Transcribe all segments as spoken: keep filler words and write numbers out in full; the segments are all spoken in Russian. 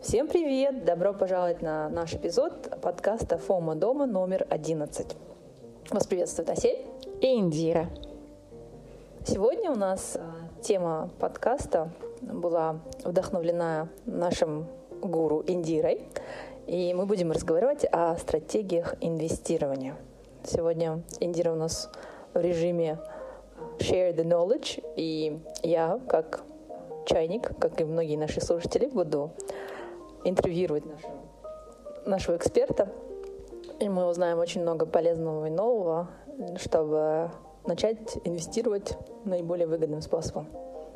Всем привет! Добро пожаловать на наш эпизод подкаста «Фома дома» номер одиннадцать. Вас приветствует Асель и Индира. Сегодня у нас тема подкаста была вдохновлена нашим гуру Индирой, и мы будем разговаривать о стратегиях инвестирования. Сегодня Индира у нас в режиме share the knowledge, и я, как чайник, как и многие наши слушатели, буду интервьюировать нашего, нашего эксперта, и мы узнаем очень много полезного и нового, чтобы начать инвестировать наиболее выгодным способом.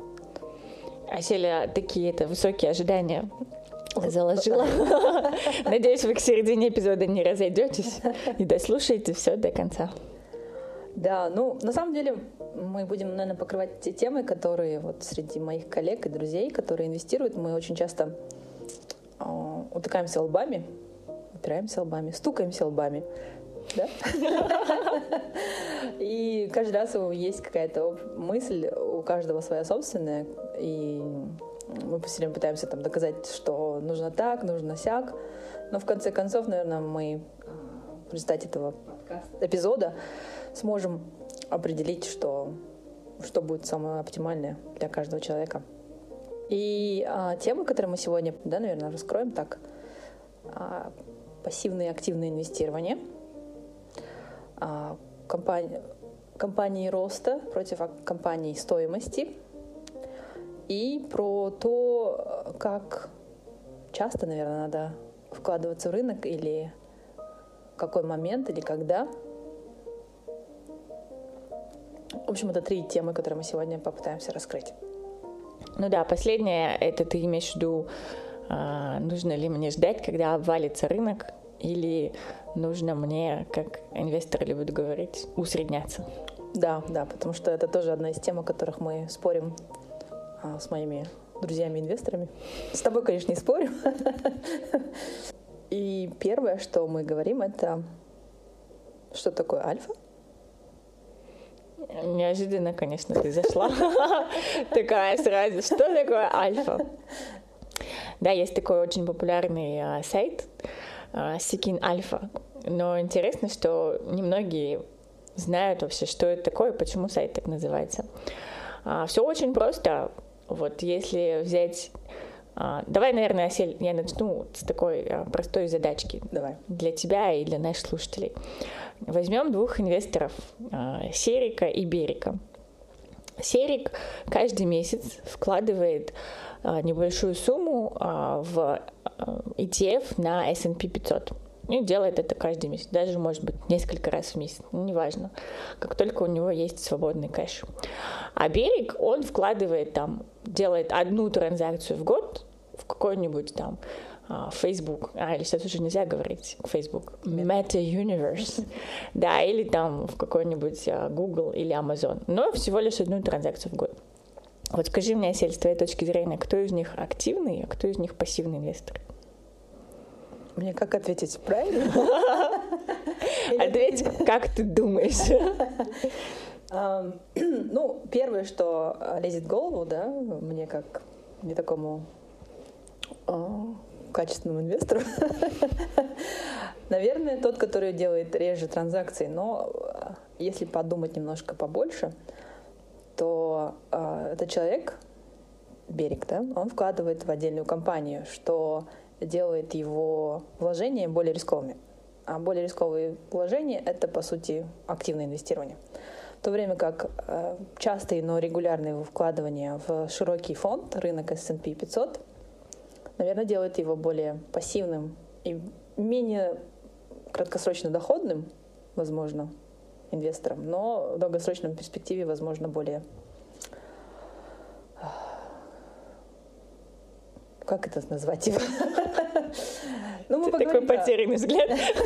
Аселя такие это высокие ожидания заложила. Надеюсь, вы к середине эпизода не разойдетесь и дослушаете все до конца. Да, ну, на самом деле, мы будем, наверное, покрывать те темы, которые вот среди моих коллег и друзей, которые инвестируют, мы очень часто э, утыкаемся лбами, упираемся лбами, стукаемся лбами, да? И каждый раз есть какая-то мысль, у каждого своя собственная, и мы все время пытаемся там доказать, что нужно так, нужно сяк, но в конце концов, наверное, мы в результате этого эпизода сможем определить, что, что будет самое оптимальное для каждого человека. И а, темы, которые мы сегодня, да, наверное, раскроем так. А, пассивное и активное инвестирование, а, компания, компании роста против компаний стоимости и про то, как часто, наверное, надо вкладываться в рынок или в какой момент или когда. В общем, это три темы, которые мы сегодня попытаемся раскрыть. Ну да, последнее, это ты имеешь в виду, нужно ли мне ждать, когда обвалится рынок, или нужно мне, как инвесторы любят говорить, усредняться? Да, да, потому что это тоже одна из тем, о которых мы спорим а, с моими друзьями-инвесторами. С тобой, конечно, не спорим. И первое, что мы говорим, это что такое альфа? Неожиданно, конечно, ты зашла. Такая сразу, что такое альфа? Да, есть такой очень популярный а, сайт а, Seeking Alpha. Но интересно, что немногие знают вообще, что это такое, почему сайт так называется. А, все очень просто. Вот если взять... А, давай, наверное, Асель, я начну с такой а, простой задачки. Давай. Для тебя и для наших слушателей. Возьмем двух инвесторов, а, Серика и Берика. Серик каждый месяц вкладывает а, небольшую сумму а, в а, и ти эф на эс энд пи пятьсот. И делает это каждый месяц, даже, может быть, несколько раз в месяц, ну, неважно, как только у него есть свободный кэш. А Берик, он вкладывает там, делает одну транзакцию в год в какой-нибудь там uh, Facebook, а, или сейчас уже нельзя говорить Facebook, Meta Universe, да, или там в какой-нибудь uh, Google или Amazon, но всего лишь одну транзакцию в год. Вот скажи мне, Асель, с твоей точки зрения, кто из них активный, а кто из них пассивный инвестор? Мне как ответить? Правильно? Ответь, как ты думаешь. Ну, первое, что лезет в голову, да, мне как не такому качественному инвестору, наверное, тот, который делает реже транзакции. Но если подумать немножко побольше, то этот человек, Берик, да, он вкладывает в отдельную компанию, что делает его вложения более рисковыми. А более рисковые вложения — это, по сути, активное инвестирование. В то время как э, частые, но регулярные вкладывания в широкий фонд, рынок эс энд пи пятьсот, наверное, делает его более пассивным и менее краткосрочно доходным, возможно, инвестором, но в долгосрочной перспективе, возможно, более... Как это назвать его? Ну, мы такой потерянный взгляд.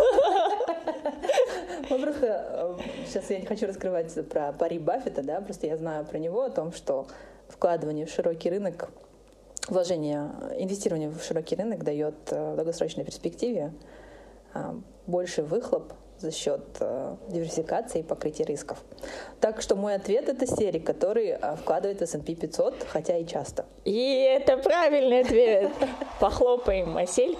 Мы просто... Сейчас я не хочу раскрывать про Барри Баффета, да, просто я знаю про него, о том, что вкладывание в широкий рынок, вложение, инвестирование в широкий рынок дает в долгосрочной перспективе больше выхлоп за счет э, диверсификации и покрытия рисков. Так что мой ответ — это серик, который э, вкладывает в эс энд пи пятьсот, хотя и часто. И это правильный ответ. Похлопаем, Асель.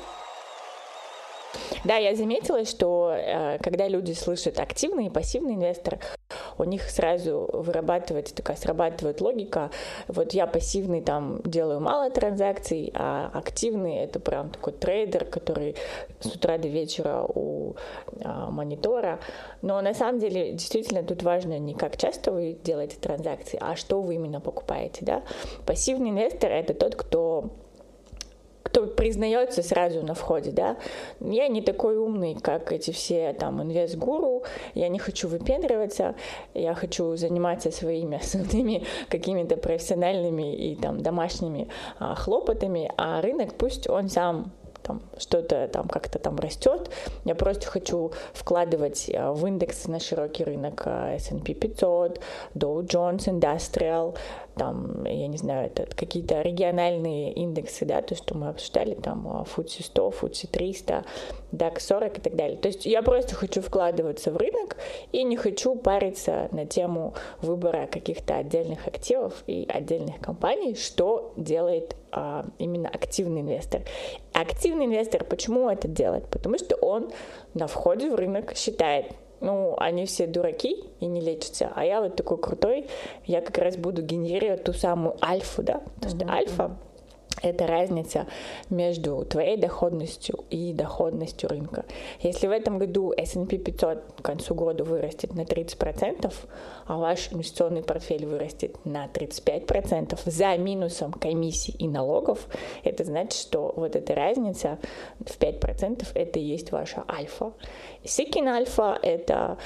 Да, я заметила, что э, когда люди слышат активный и пассивный инвестор, у них сразу вырабатывается такая, срабатывает логика. Вот я пассивный, там, делаю мало транзакций, а активный — это прям такой трейдер, который с утра до вечера у а, монитора. Но на самом деле, действительно, тут важно не как часто вы делаете транзакции, а что вы именно покупаете, да. Пассивный инвестор — это тот, кто кто признается сразу на входе, да, я не такой умный, как эти все там инвест-гуру, я не хочу выпендриваться, я хочу заниматься своими основными какими-то профессиональными и там домашними а, хлопотами, а рынок пусть он сам там что-то там как-то там растет. Я просто хочу вкладывать в индексы на широкий рынок эс энд пи пятьсот, Dow Jones Industrial, там, я не знаю, это какие-то региональные индексы, да, то, что мы обсуждали, там, эф ти эс сто, эф ти эс триста, дакс сорок и так далее. То есть я просто хочу вкладываться в рынок и не хочу париться на тему выбора каких-то отдельных активов и отдельных компаний, что делает а, именно активный инвестор. Активный инвестор, почему это делает? Потому что он на входе в рынок считает, ну, они все дураки и не лечатся, а я вот такой крутой, я как раз буду генерировать ту самую альфу, да, потому что альфа — это разница между твоей доходностью и доходностью рынка. Если в этом году эс энд пи пятьсот к концу года вырастет на тридцать процентов, а ваш инвестиционный портфель вырастет на тридцать пять процентов за минусом комиссий и налогов, это значит, что вот эта разница в пять процентов это и есть ваша альфа. Seeking альфа — это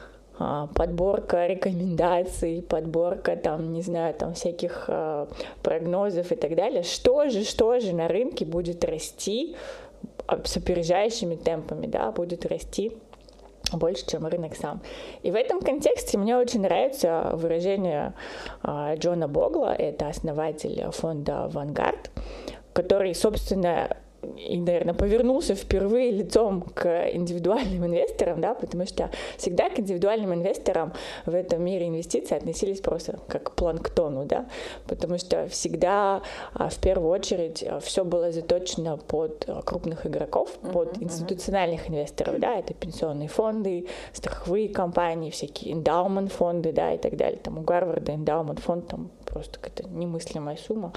подборка рекомендаций, подборка там, не знаю, там всяких э, прогнозов и так далее. Что же, что же на рынке будет расти с опережающими темпами, да, будет расти больше, чем рынок сам. И в этом контексте мне очень нравится выражение э, Джона Богла, это основатель фонда Vanguard, который, собственно, и, наверное, повернулся впервые лицом к индивидуальным инвесторам, да, потому что всегда к индивидуальным инвесторам в этом мире инвестиций относились просто как к планктону, да, потому что всегда в первую очередь все было заточено под крупных игроков, под институциональных инвесторов, да, это пенсионные фонды, страховые компании, всякие эндаумент фонды, да, и так далее. Там у Гарварда эндаумент фонд там просто какая-то немыслимая сумма.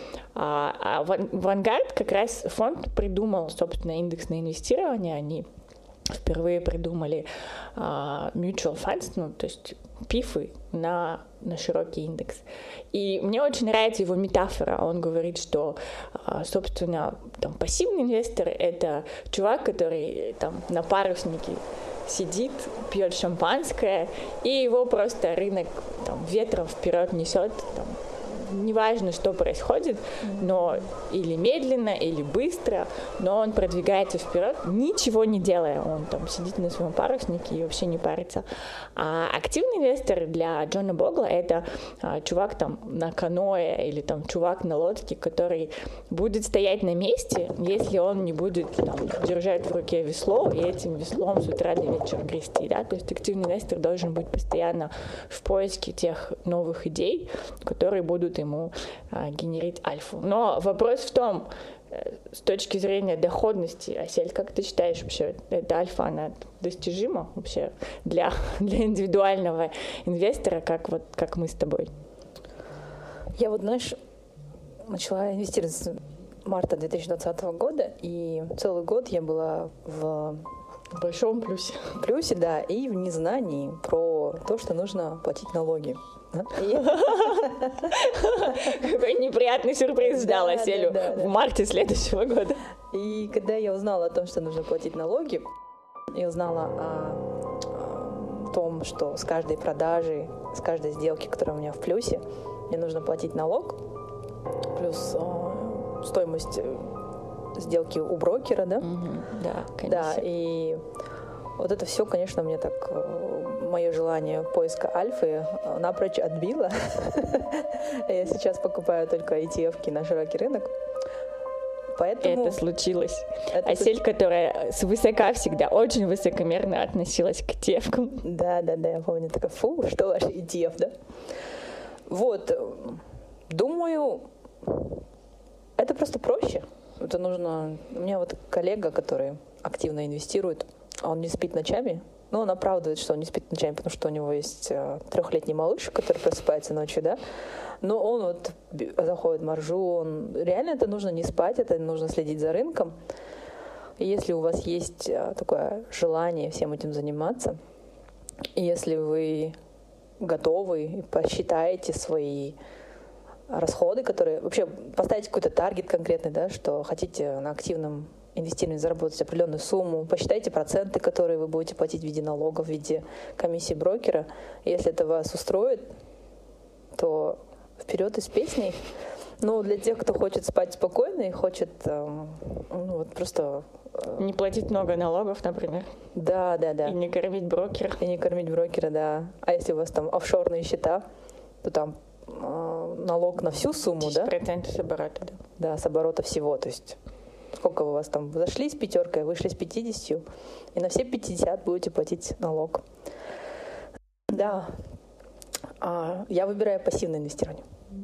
А Vanguard как раз фонд придумал, собственно, индексное инвестирование. Они впервые придумали uh, mutual funds, ну, то есть пифы на, на широкий индекс. И мне очень нравится его метафора. Он говорит, что, uh, собственно, там, пассивный инвестор — это чувак, который там на паруснике сидит, пьет шампанское, и его просто рынок там, ветром вперед несет, там, неважно, что происходит, но или медленно, или быстро, но он продвигается вперед, ничего не делая. Он там сидит на своем паруснике и вообще не парится. А активный инвестор для Джона Богла — это а, чувак там на каноэ или там чувак на лодке, который будет стоять на месте, если он не будет там, держать в руке весло и этим веслом с утра до вечера грести. Да? То есть активный инвестор должен быть постоянно в поиске тех новых идей, которые будут ему а, генерить альфу. Но вопрос в том, с точки зрения доходности, Асель, как ты считаешь вообще, эта альфа, она достижима вообще для, для индивидуального инвестора, как, вот, как мы с тобой? Я вот, знаешь, начала инвестировать с марта две тысячи двадцатого года, и целый год я была в В большом плюсе. В плюсе, да, и в незнании про то, что нужно платить налоги. Какой неприятный сюрприз ждал Аселю в марте следующего года. И когда я узнала о том, что нужно платить налоги, я узнала о том, что с каждой продажи, с каждой сделки, которая у меня в плюсе, мне нужно платить налог, плюс стоимость сделки у брокера, да? Mm-hmm. Да, конечно. Да, и вот это все, конечно, мне так, мое желание поиска альфы напрочь отбило. Я сейчас покупаю только и ти эф-ки на широкий рынок. Поэтому это случилось. это Асель, которая свысока всегда очень высокомерно относилась к девкам. Да, да, да, я помню, такая, фу, что ваш и дев, да? Вот, думаю, это просто проще. Это нужно... У меня вот коллега, который активно инвестирует, он не спит ночами. Ну, он оправдывает, что он не спит ночами, потому что у него есть трехлетний малыш, который просыпается ночью, да? Но он вот заходит в маржу, он... Реально это нужно не спать, это нужно следить за рынком. И если у вас есть такое желание всем этим заниматься, и если вы готовы и посчитаете свои расходы, которые... Вообще поставите какой-то таргет конкретный, да, что хотите на активном инвестировании заработать определенную сумму, посчитайте проценты, которые вы будете платить в виде налогов, в виде комиссии брокера. Если это вас устроит, то вперед и с песней. Но для тех, кто хочет спать спокойно и хочет ну, вот просто... Не платить много налогов, например. Да, да, да. И не кормить брокера. И не кормить брокера, да. А если у вас там офшорные счета, то там э, налог на всю сумму, десять процентов да? с оборота, да. Да, с оборота всего. То есть сколько у вас там зашли с пятеркой, вышли с пятидесятью, и на все пятьдесят будете платить налог. Да. А я выбираю пассивное инвестирование.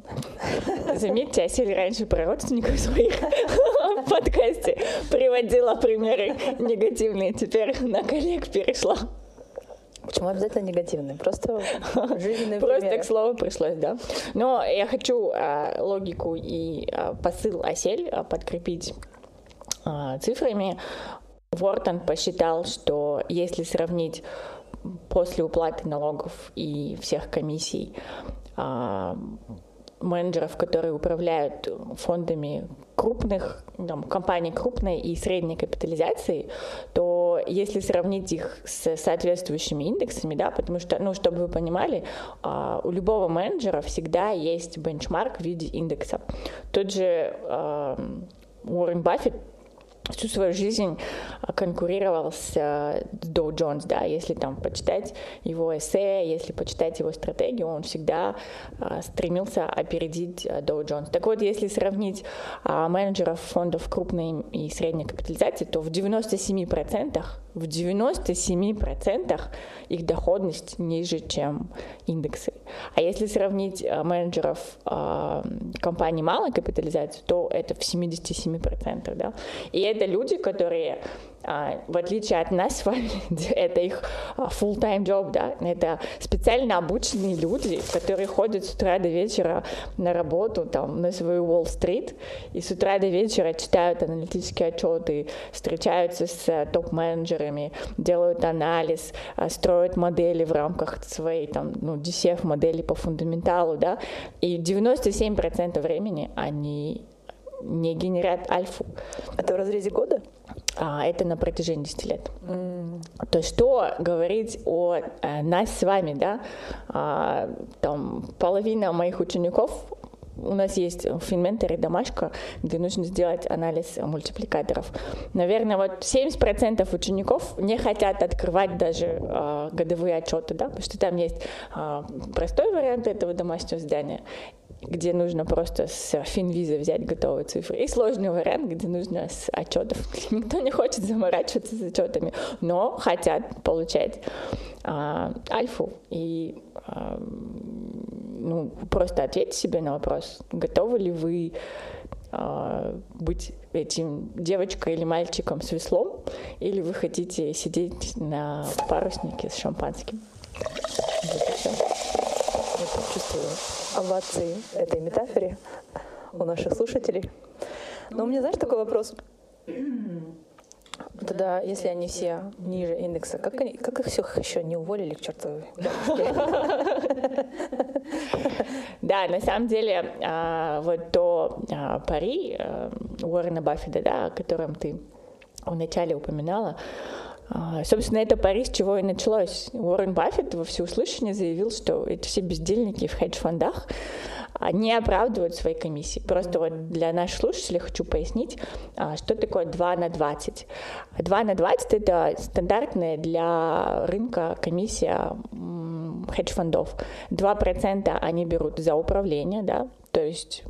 Заметьте, Асель раньше про родственников своих в подкасте приводила примеры негативные, теперь на коллег перешла. Почему обязательно негативные? Просто жизненные Просто примеры. к слову пришлось, да. Но я хочу а, логику и а, посыл Асель а, подкрепить а, цифрами. Вортон посчитал, что если сравнить после уплаты налогов и всех комиссий а, менеджеров, которые управляют фондами крупных, там, компаний крупной и средней капитализации, то если сравнить их с соответствующими индексами, да, потому что, ну, чтобы вы понимали, у любого менеджера всегда есть бенчмарк в виде индекса. Тот же Уоррен Баффет всю свою жизнь конкурировал с Dow Jones, да, если там почитать его эссе, если почитать его стратегию, он всегда а, стремился опередить Dow Jones. Так вот, если сравнить а, менеджеров фондов крупной и средней капитализации, то в девяноста семи процентах, в девяноста семи процентах их доходность ниже, чем индексы. А если сравнить а, менеджеров а, компаний малой капитализации, то это в семидесяти семи процентах, да. И это люди, которые, в отличие от нас с вами, это их full-time job, да, это специально обученные люди, которые ходят с утра до вечера на работу, там, на свою Уолл-стрит, и с утра до вечера читают аналитические отчеты, встречаются с топ-менеджерами, делают анализ, строят модели в рамках своей, там, ну, ди си эф-модели по фундаменталу, да, и девяносто семь процентов времени они не генерят альфу. Это в разрезе года? А, это на протяжении десяти лет. Mm. То есть что говорить о а, нас с вами, да? А, там половина моих учеников, у нас есть в FinMentor домашка, где нужно сделать анализ мультипликаторов. Наверное, вот семьдесят процентов учеников не хотят открывать даже а, годовые отчеты, да? Потому что там есть а, простой вариант этого домашнего задания, где нужно просто с финвиза взять готовые цифры, и сложный вариант, где нужно с отчетов. Никто не хочет заморачиваться с отчетами, но хотят получать а, альфу. И а, ну, просто ответьте себе на вопрос, готовы ли вы а, быть этим девочкой или мальчиком с веслом, или вы хотите сидеть на паруснике с шампанским. Вот и все. Я чувствую овации этой метафоре у наших слушателей. Но у меня, знаешь, такой вопрос. Тогда, если они все ниже индекса, как, они, как их всех еще не уволили к чертовой бабушке? Да, на самом деле, вот то пари Уоррена Баффета, да, о котором ты вначале упоминала, собственно, это пари, с чего и началось. Уоррен Баффет во всеуслышание заявил, что эти все бездельники в хедж-фондах не оправдывают свои комиссии. Просто вот для наших слушателей хочу пояснить, что такое два на двадцать. два на двадцать — это стандартная для рынка комиссия хедж-фондов. два процента они берут за управление, да, то есть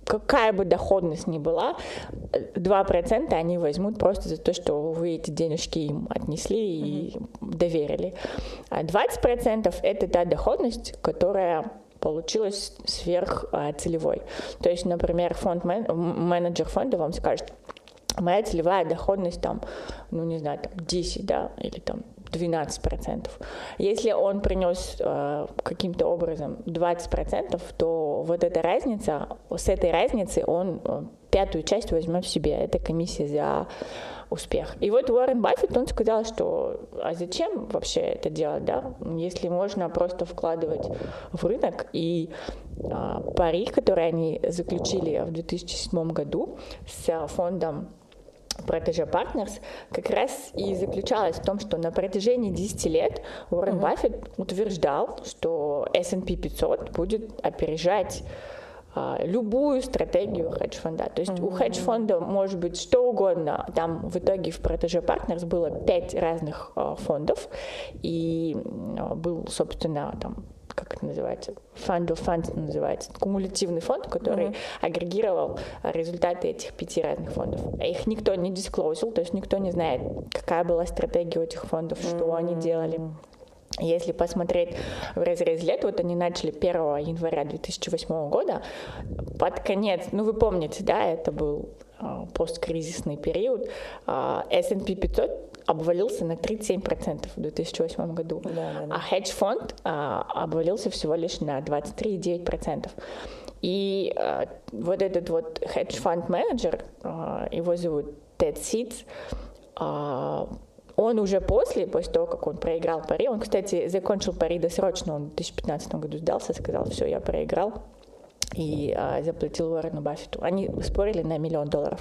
какая бы доходность ни была, два процента они возьмут просто за то, что вы эти денежки им отнесли и mm-hmm. доверили. А двадцать процентов это та доходность, которая получилась сверхцелевой. То есть, например, фонд менеджер фонда вам скажет, моя целевая доходность там, ну не знаю, там десять, да, или там двенадцать процентов. Если он принес э, каким-то образом двадцать процентов, то вот эта разница, с этой разницы он э, пятую часть возьмет в себе. Это комиссия за успех. И вот Уоррен Баффет, он сказал, что а зачем вообще это делать, да, если можно просто вкладывать в рынок. И э, пари, которые они заключили в две тысячи седьмом году с фондом Protégé Partners, как раз и заключалась в том, что на протяжении десяти лет Уоррен uh-huh. Баффет утверждал, что эс энд пи пятьсот будет опережать а, любую стратегию хедж-фонда. То есть uh-huh. у хедж-фонда может быть что угодно. Там в итоге в Protégé Partners было пять разных а, фондов, и а, был, собственно, там как это называется, fund of funds называется, кумулятивный фонд, который mm-hmm. агрегировал результаты этих пяти разных фондов. Их никто не дисклоузил, то есть никто не знает, какая была стратегия у этих фондов, что mm-hmm. они делали. Если посмотреть в разрез лет, вот они начали первого января две тысячи восьмого года, под конец, ну вы помните, да, это был э, посткризисный период, э, эс энд пи пятьсот обвалился на тридцать семь процентов в две тысячи восьмом году, да, да, да. а хедж-фонд а, обвалился всего лишь на двадцать три целых девять десятых процента. И а, вот этот вот хедж-фонд-менеджер, а, его зовут Тед Ситц, а, он уже после, после того, как он проиграл пари, он, кстати, закончил пари досрочно, он в две тысячи пятнадцатом году сдался, сказал, все, я проиграл, и а, заплатил Уоррену Баффету. Они спорили на миллион долларов.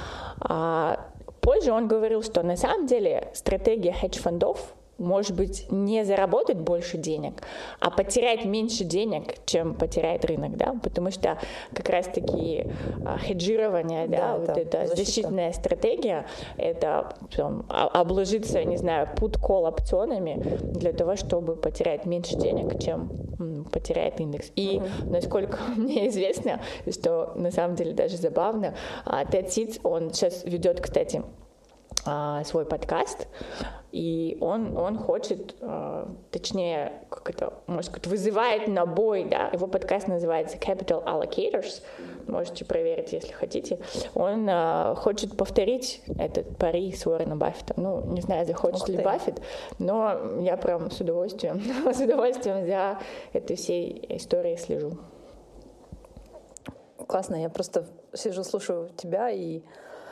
А, Позже он говорил, что на самом деле стратегия хедж-фондов может быть не заработать больше денег, а потерять меньше денег, чем потеряет рынок, да, потому что как раз-таки хеджирование, да, да вот эта защита. Защитная стратегия, это там, обложиться, не знаю, put-call опционами для того, чтобы потерять меньше денег, чем м, потеряет индекс. И mm-hmm. насколько мне известно, что на самом деле даже забавно, Тед Ситц, он сейчас ведет, кстати, свой подкаст, и он, он хочет, э, точнее, как это, может сказать, вызывает на бой, да, его подкаст называется Capital Allocators, можете проверить, если хотите. Он э, хочет повторить этот пари с Уорреном Баффетом. Ну, не знаю, захочет ли Баффет, но я прям с удовольствием, с удовольствием за этой всей историей слежу. Классно, я просто сижу, слушаю тебя, и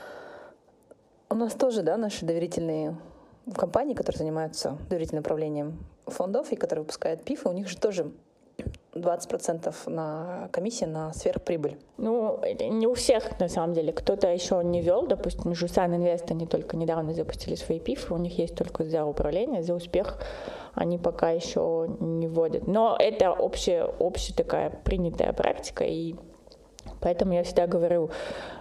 у нас тоже, да, наши доверительные компании, которые занимаются доверительным управлением фондов и которые выпускают пифы, у них же тоже двадцать процентов на комиссия на сверхприбыль. Ну, не у всех, на самом деле. Кто-то еще не вел, допустим, Жусан Инвест, они только недавно запустили свои пифы, у них есть только за управление, за успех они пока еще не вводят. Но это общая, общая такая принятая практика, и поэтому я всегда говорю,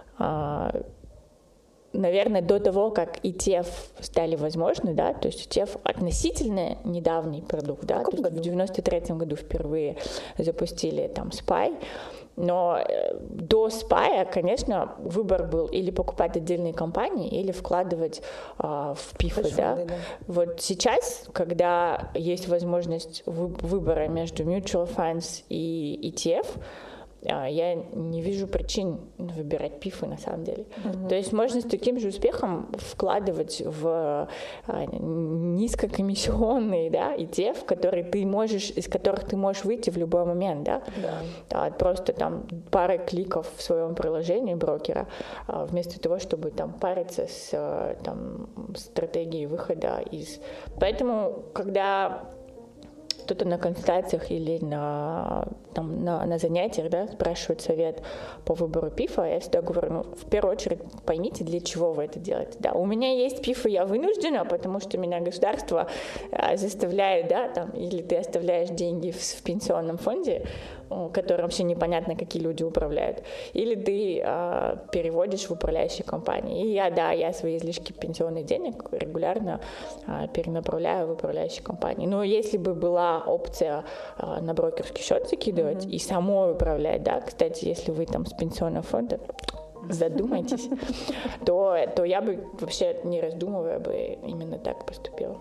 наверное, до того, как и ти эф стали возможны, да, то есть и ти эф относительно недавний продукт, да, то есть в девяносто третьем году впервые запустили там спай, но до спая, конечно, выбор был или покупать отдельные компании, или вкладывать а, в пифы, да. да. Вот сейчас, когда есть возможность выбора между mutual funds и и ти эф, я не вижу причин выбирать пифы на самом деле. Mm-hmm. То есть можно с таким же успехом вкладывать в низкокомиссионные, да, и ти эф, которые ты можешь, из которых ты можешь выйти в любой момент, да? Yeah. Просто там пары кликов в своем приложении брокера, вместо того, чтобы там париться с там, стратегией выхода из. Поэтому, когда кто-то на консультациях или на, там, на, на занятиях, да, спрашивает совет по выбору пифа, я всегда говорю, ну, в первую очередь поймите, для чего вы это делаете. Да, у меня есть пифы, я вынуждена, потому что меня государство а, заставляет, да, там, или ты оставляешь деньги в, в пенсионном фонде, которым вообще непонятно, какие люди управляют, или ты а, переводишь в управляющие компании. И я, да, я свои излишки пенсионных денег регулярно а, перенаправляю в управляющие компании. Но если бы была опция а, на брокерский счет закидывать mm-hmm. и самой управлять, да, кстати, если вы там с пенсионного фонда, задумайтесь, то, то я бы вообще не раздумывая бы именно так поступила.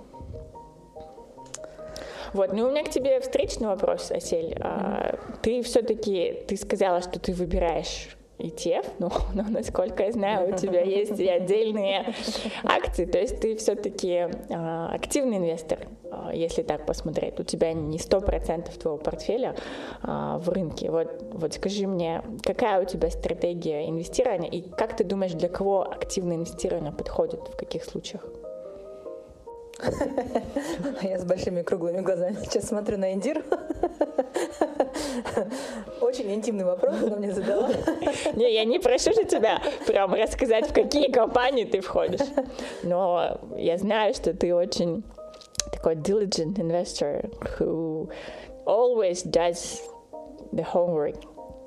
Вот, ну у меня к тебе встречный вопрос, Асель. Mm-hmm. А, ты все-таки, ты сказала, что ты выбираешь и ти эф, ну, но, насколько я знаю, у тебя есть и отдельные акции, то есть ты все-таки а, активный инвестор, а, если так посмотреть. У тебя не сто процентов твоего портфеля а, в рынке. Вот, вот скажи мне, какая у тебя стратегия инвестирования и как ты думаешь, для кого активное инвестирование подходит, в каких случаях? Я с большими круглыми глазами сейчас смотрю на Индиру. Очень интимный вопрос она мне задала. Не, я не прошу же тебя прям рассказать, в какие компании ты входишь. Но я знаю, что ты очень такой diligent investor who always does the homework.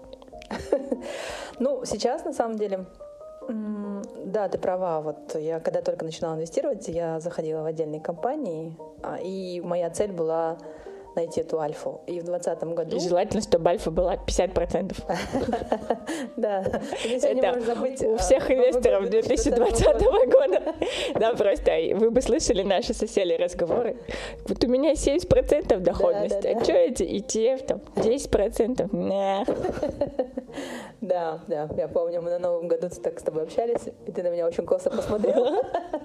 Ну, сейчас, на самом деле, да, ты права. Вот я когда только начинала инвестировать, я заходила в отдельные компании, и моя цель была найти эту альфу. И в двадцатом году... И желательно, чтобы альфа была пятьдесят процентов. Да. Это у всех инвесторов две тысячи двадцатого года. Да, просто вы бы слышали наши соседи разговоры. Вот у меня семьдесят процентов доходности. А что эти и ти эф там? десять процентов? Не. Да, да. Я помню, мы на Новом году так с тобой общались, и ты на меня очень косо посмотрела.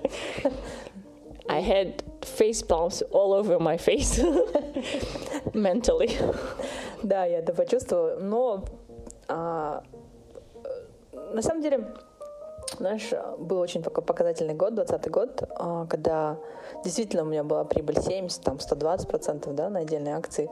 I had face palms all over my face mentally. Да, я это почувствовала, но а, на самом деле, знаешь, был очень показательный год, двадцатый год, а, когда действительно у меня была прибыль семьдесят, там сто двадцать процентов, да, на отдельные акции.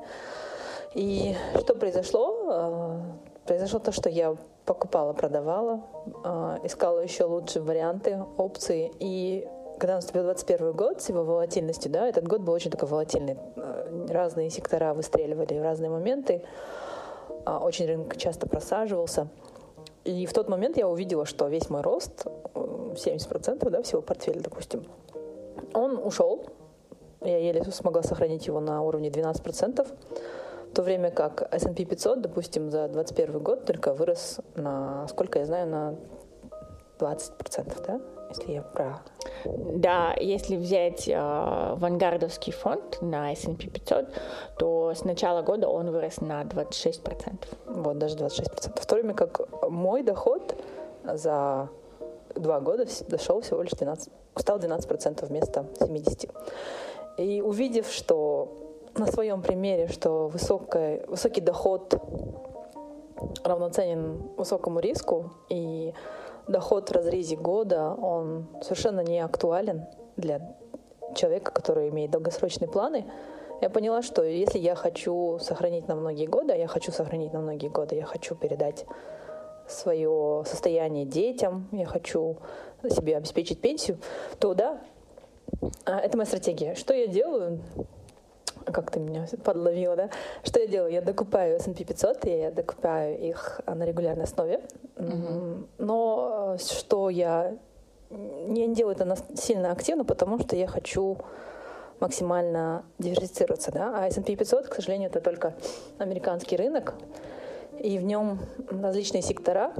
И что произошло? А, произошло то, что я покупала, продавала, а, искала еще лучшие варианты, опции, и когда наступил двадцать первый год с его волатильностью, да, этот год был очень такой волатильный. Разные сектора выстреливали в разные моменты. Очень рынок часто просаживался. И в тот момент я увидела, что весь мой рост, семьдесят процентов, да, всего портфеля, допустим, он ушел. Я еле смогла сохранить его на уровне двенадцать процентов. В то время как эс энд пи пятьсот, допустим, за двадцать первый год только вырос на, сколько я знаю, на двадцать процентов, да? Если я прав. Да, если взять э, вангардовский фонд на эс энд пи пятьсот, то с начала года он вырос на двадцать шесть процентов. Вот, даже двадцать шесть процентов. В то время как мой доход за два года дошел всего лишь двенадцать, стал двенадцать процентов вместо семьдесят. И увидев, что на своем примере, что высокий, высокий доход равноценен высокому риску, и доход в разрезе года, он совершенно не актуален для человека, который имеет долгосрочные планы. Я поняла, что если я хочу сохранить на многие годы, а я хочу сохранить на многие годы, я хочу передать свое состояние детям, я хочу себе обеспечить пенсию, то да, это моя стратегия. Что я делаю? Как ты меня подловила, да? Что я делаю? Я докупаю эс энд пи пятьсот, и я докупаю их на регулярной основе. Mm-hmm. Но что я не делаю это сильно активно, потому что я хочу максимально диверсифицироваться, да? А эс энд пи пятьсот, к сожалению, это только американский рынок, и в нем различные сектора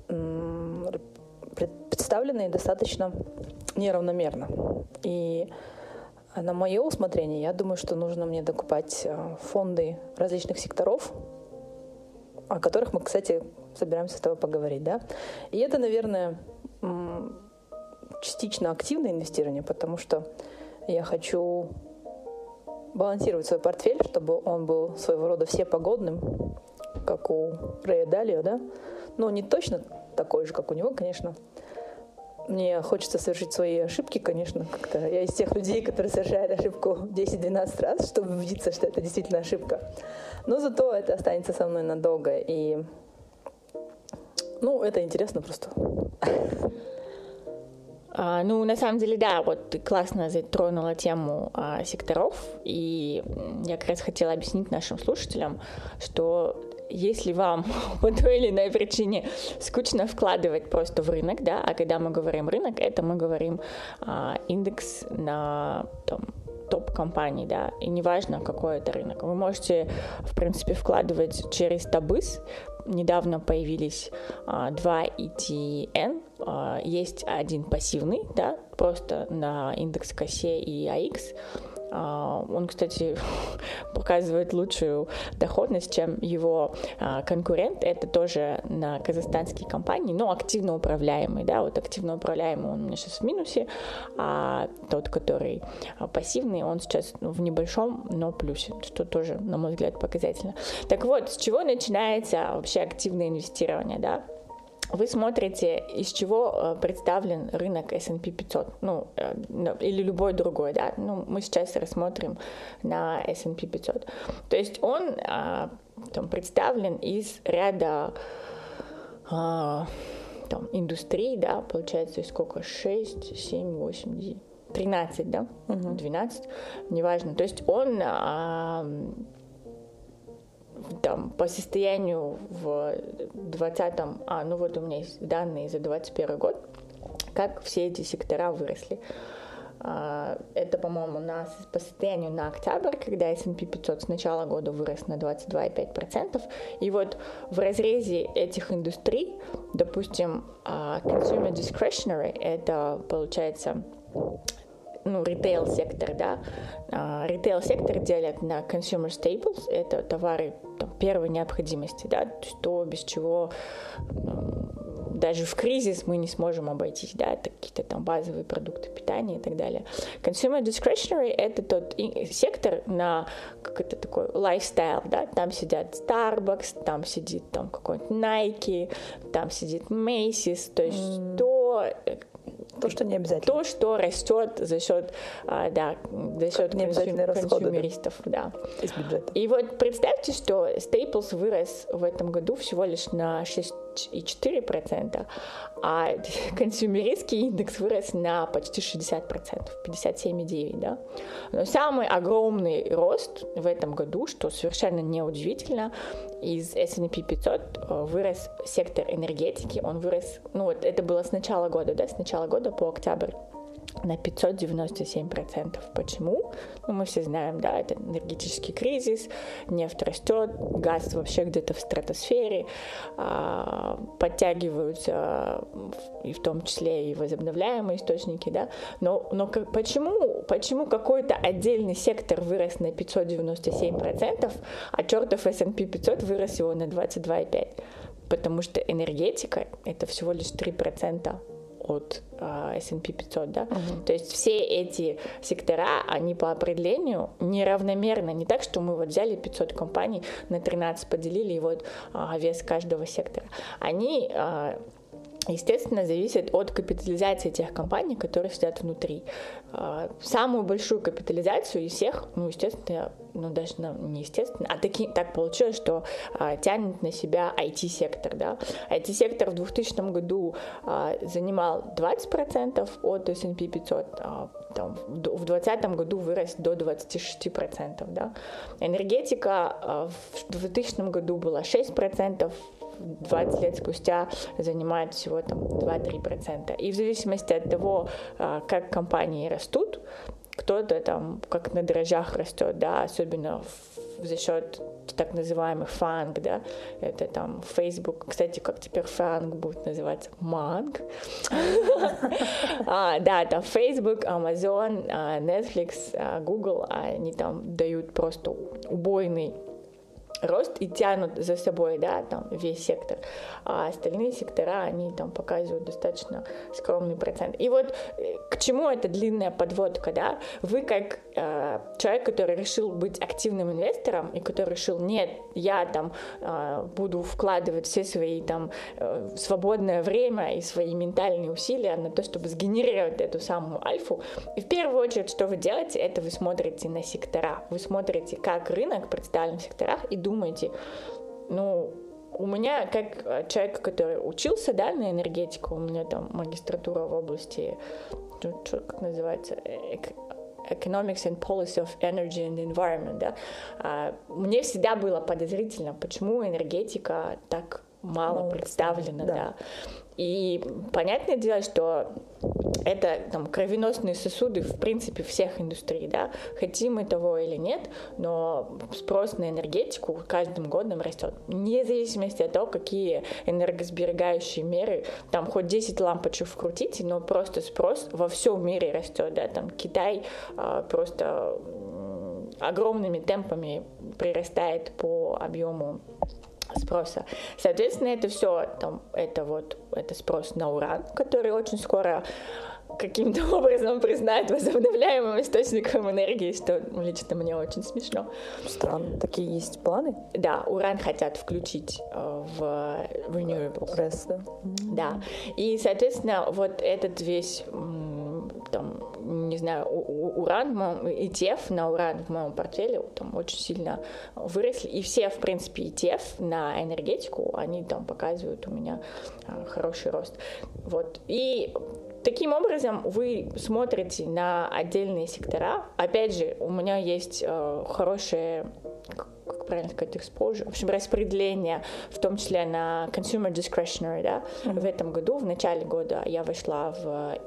представлены достаточно неравномерно. И на мое усмотрение, я думаю, что нужно мне докупать фонды различных секторов, о которых мы, кстати, собираемся с тобой поговорить, да. И это, наверное, частично активное инвестирование, потому что я хочу балансировать свой портфель, чтобы он был своего рода всепогодным, как у Рэя Далио, да. Но не точно такой же, как у него, конечно. Мне хочется совершить свои ошибки, конечно, как-то. Я из тех людей, которые совершают ошибку десять-двенадцать раз, чтобы убедиться, что это действительно ошибка. Но зато это останется со мной надолго. И, ну, это интересно просто. А, ну, на самом деле, да, вот ты классно затронула тему а, секторов, и я как раз хотела объяснить нашим слушателям, что если вам по той или иной причине скучно вкладывать просто в рынок, да, а когда мы говорим рынок, это мы говорим а, индекс на там, топ-компаний, да, и неважно, какой это рынок. Вы можете, в принципе, вкладывать через Tabys. Недавно появились а, два и ти эн, а, есть один пассивный, да, просто на индекс Косе и эй икс. Uh, он, кстати, показывает лучшую доходность, чем его uh, конкурент. Это тоже на казахстанские компании, но активно управляемый. Да? Вот активно управляемый он у меня сейчас в минусе, а тот, который uh, пассивный, он сейчас ну, в небольшом, но плюсе, что тоже, на мой взгляд, показательно. Так вот, с чего начинается вообще активное инвестирование, да? Вы смотрите, из чего представлен рынок эс энд пи пятьсот, ну, или любой другой, да, ну, мы сейчас рассмотрим на эс энд пи пятьсот. То есть он там, представлен из ряда там, индустрий, да, получается, сколько, шесть, семь, восемь, тринадцать, да, угу. двенадцать, неважно. То есть он там, по состоянию в двадцатом, а, ну вот у меня есть данные за двадцать первый год, как все эти сектора выросли. Это, по-моему, у нас по состоянию на октябрь, когда эс энд пи пятьсот с начала года вырос на двадцать два и пять десятых процента. И вот в разрезе этих индустрий, допустим, consumer discretionary, это, получается, ну, ритейл-сектор, да, ритейл-сектор делят на consumer staples, это товары там, первой необходимости, да, то есть то, без чего даже в кризис мы не сможем обойтись, да, это какие-то там базовые продукты питания и так далее. Consumer discretionary — это тот сектор на, как это такой, lifestyle, да, там сидят Starbucks, там сидит там какой-нибудь Nike, там сидит Macy's, то есть mm. то, То, что не обязательно. То, что растет за счет, а, да, за счет консюм, консюмеристов, да. Из бюджета. И вот представьте, что Staples вырос в этом году всего лишь на шесть и четыре десятых процента, а консюмеристский индекс вырос на почти шестьдесят процентов, пятьдесят семь и девять процентов, да. Но самый огромный рост в этом году, что совершенно неудивительно, из эс энд пи пятьсот вырос сектор энергетики, он вырос, ну вот это было с начала года, да, с начала года по октябрь на пятьсот девяносто семь процентов. Почему? Ну, мы все знаем, да, это энергетический кризис, нефть растет, газ вообще где-то в стратосфере, а, подтягиваются и в том числе и возобновляемые источники, да, но, но как, почему, почему какой-то отдельный сектор вырос на пятьсот девяносто семь процентов, а чертов эс энд пи пятьсот вырос всего на двадцать два и пять процентов? Потому что энергетика — это всего лишь три процента от uh, эс энд пи пятьсот, да, uh-huh. То есть все эти сектора, они по определению неравномерно, не так, что мы вот взяли пятьсот компаний, на тринадцать поделили, и вот uh, вес каждого сектора. Они, uh, естественно, зависят от капитализации тех компаний, которые сидят внутри. Uh, самую большую капитализацию из всех, ну, естественно, ну, даже ну, не естественно, а таки, так получилось, что а, тянет на себя ай ти-сектор, да. ай ти-сектор в двухтысячном году а, занимал двадцать процентов от эс энд пи пятьсот, а, там, в двадцатом году вырос до двадцать шесть процентов, да. Энергетика а, в двухтысячном году была шесть процентов, двадцать лет спустя занимает всего там два-три процента. И в зависимости от того, а, как компании растут, кто-то там как на дрожжах растет, да, особенно в, за счет так называемых фанг, да, это там Facebook, кстати, как теперь фанг будет называться? Манг. Да, там Facebook, Amazon, Netflix, Google, они там дают просто убойный рост и тянут за собой, да, там весь сектор, а остальные сектора, они там показывают достаточно скромный процент. И вот к чему эта длинная подводка, да? Вы как э, человек, который решил быть активным инвестором и который решил, нет, я там э, буду вкладывать все свои там э, свободное время и свои ментальные усилия на то, чтобы сгенерировать эту самую альфу. И в первую очередь, что вы делаете, это вы смотрите на сектора, вы смотрите, как рынок представлен в секторах, и думаете, ну, у меня, как человек, который учился, да, на энергетику, у меня там магистратура в области, что, как называется, Economics and Policy of Energy and Environment, да, а, мне всегда было подозрительно, почему энергетика так мало ну, представлена, да. да. И понятное дело, что это там кровеносные сосуды, в принципе, всех индустрий, да, хотим мы того или нет, но спрос на энергетику каждым годом растет, вне зависимости от того, какие энергосберегающие меры, там хоть десять лампочек вкрутите, но просто спрос во всем мире растет, да, там Китай а, просто огромными темпами прирастает по объему спроса. Соответственно, это все, там, это вот, это спрос на уран, который очень скоро каким-то образом признают возобновляемым источником энергии, что лично мне очень смешно. Странно, такие есть планы? Да, уран хотят включить э, в renewables. Рес, да. Да, и, соответственно, вот этот весь, там, не знаю, уран, и ти эф на уран в моем портфеле там очень сильно выросли, и все, в принципе, и ти эф на энергетику, они там показывают у меня хороший рост. Вот, и таким образом вы смотрите на отдельные сектора. Опять же, у меня есть э, хорошее, как правильно сказать, exposure, в общем, распределение, в том числе на consumer discretionary, да. Mm-hmm. В этом году, в начале года я вошла в,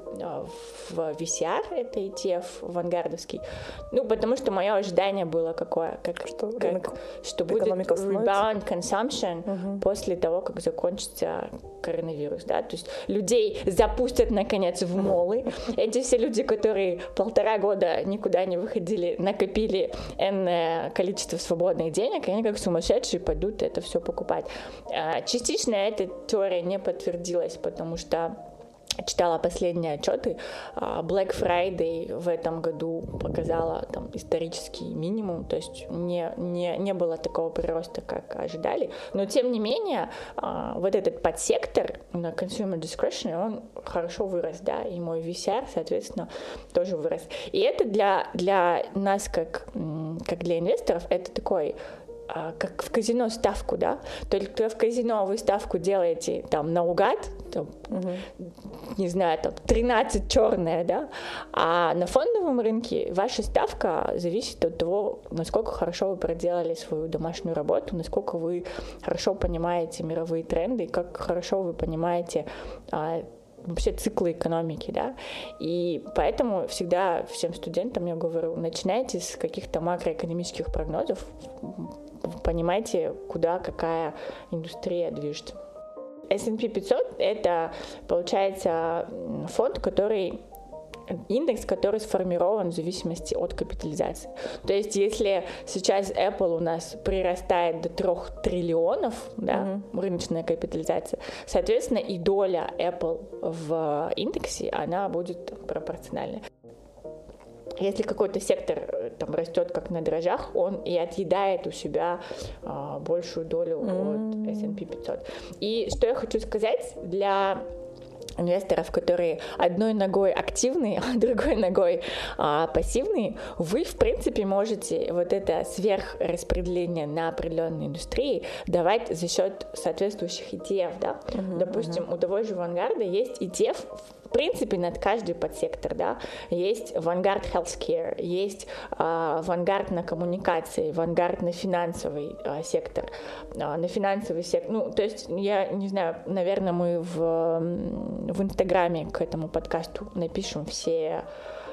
в ви си ар, это и ти эф вангардовский, ну, потому что мое ожидание было какое, как, что, как, рынок, что будет rebound consumption mm-hmm. после того, как закончится коронавирус, да, то есть людей запустят наконец в молы, эти все люди, которые полтора года никуда не выходили, накопили энное количество свободных денег, они как сумасшедшие пойдут это все покупать. Частично эта теория не подтвердилась, потому что читала последние отчеты. Black Friday в этом году показала там исторический минимум, то есть не, не, не было такого прироста, как ожидали. Но тем не менее, вот этот подсектор на consumer discretion, он хорошо вырос, да, и мой ви си ар, соответственно, тоже вырос. И это для, для нас, как, как для инвесторов, это такой как в казино ставку, да, только в казино вы ставку делаете там наугад, там, uh-huh. не знаю, там тринадцать черная, да, а на фондовом рынке ваша ставка зависит от того, насколько хорошо вы проделали свою домашнюю работу, насколько вы хорошо понимаете мировые тренды, как хорошо вы понимаете а, вообще циклы экономики, да, и поэтому всегда всем студентам я говорю, начинайте с каких-то макроэкономических прогнозов, понимаете, куда какая индустрия движется. эс энд пи пятьсот — это, получается, фонд, который индекс, который сформирован в зависимости от капитализации. То есть, если сейчас Apple у нас прирастает до трех триллионов, да, mm-hmm. рыночная капитализация, соответственно, и доля Apple в индексе, она будет пропорциональной. Если какой-то сектор там растет как на дрожжах, он и отъедает у себя а, большую долю mm-hmm. от эс энд пи пятьсот. И что я хочу сказать для инвесторов, которые одной ногой активные, а другой ногой а, пассивные, вы, в принципе, можете вот это сверхраспределение на определенные индустрии давать за счет соответствующих и ти эф, да? Uh-huh, Допустим, uh-huh. у того же Vanguard есть и ти эф, в принципе, над каждый подсектор, да, есть Vanguard Healthcare, есть а, Vanguard на коммуникации, Vanguard на финансовый а, сектор, а, на финансовый сектор, ну, то есть, я не знаю, наверное, мы в, в Инстаграме к этому подкасту напишем все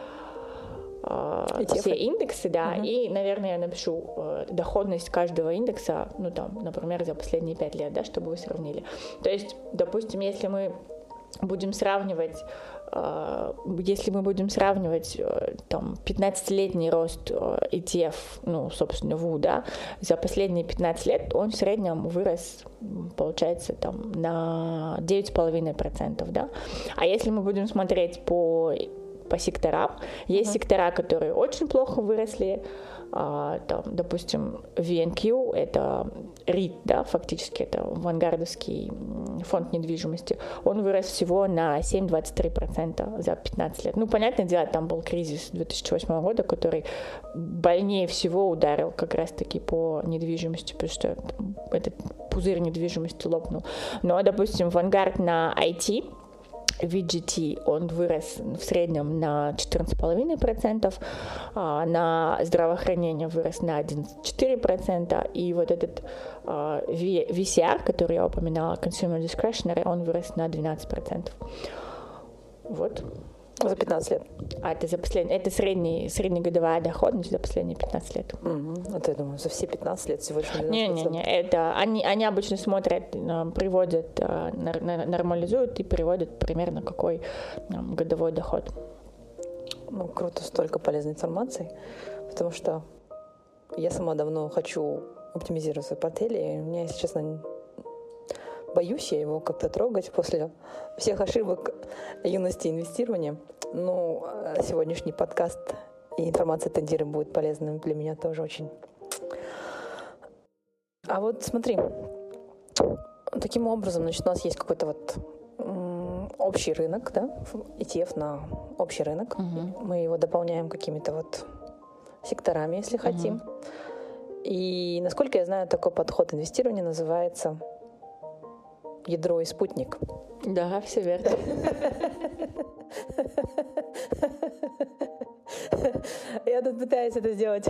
Uh, все индексы, да, uh-huh. и, наверное, я напишу uh, доходность каждого индекса, ну, там, например, за последние пять лет, да, чтобы вы сравнили. То есть, допустим, если мы будем сравнивать, uh, если мы будем сравнивать uh, там, пятнадцатилетний рост uh, и ти эф, ну, собственно, ВУ, да, за последние пятнадцать лет он в среднем вырос, получается, там, на девять целых пять десятых процента, да. А если мы будем смотреть по по секторам. Есть uh-huh. сектора, которые очень плохо выросли, а, там, допустим, ви эн кью, это рит, да, фактически это вангардовский фонд недвижимости, он вырос всего на семь целых двадцать три сотых процента за пятнадцать лет. Ну, понятное дело, там был кризис две тысячи восьмого года, который больнее всего ударил как раз-таки по недвижимости, потому что этот пузырь недвижимости лопнул. Но, допустим, Vanguard на ай ти, ви джи ти, он вырос в среднем на четырнадцать целых пять десятых процента, а на здравоохранение вырос на одиннадцать целых четыре десятых процента, и вот этот а, ви си ар, который я упоминала, Consumer Discretionary, он вырос на двенадцать процентов. Вот. За пятнадцать лет. А это за последние, это средний, среднегодовая доходность за последние пятнадцать лет. Угу. Это, я думаю, за все пятнадцать лет всего лишь двенадцать процентов. Не-не-не, это они, они обычно смотрят, приводят, нормализуют и приводят примерно какой годовой доход. Ну, круто, столько полезной информации, потому что я сама давно хочу оптимизировать свой портфель, и у меня, если честно, боюсь я его как-то трогать после всех ошибок юности инвестирования. Ну, сегодняшний подкаст и информация от Индиры будет полезным для меня тоже очень. А вот смотри, таким образом, значит, у нас есть какой-то вот м, общий рынок, да, и ти эф на общий рынок. Uh-huh. Мы его дополняем какими-то вот секторами, если uh-huh. хотим. И, насколько я знаю, такой подход инвестирования называется ядро и спутник. Да, все верно. Я тут пытаюсь это сделать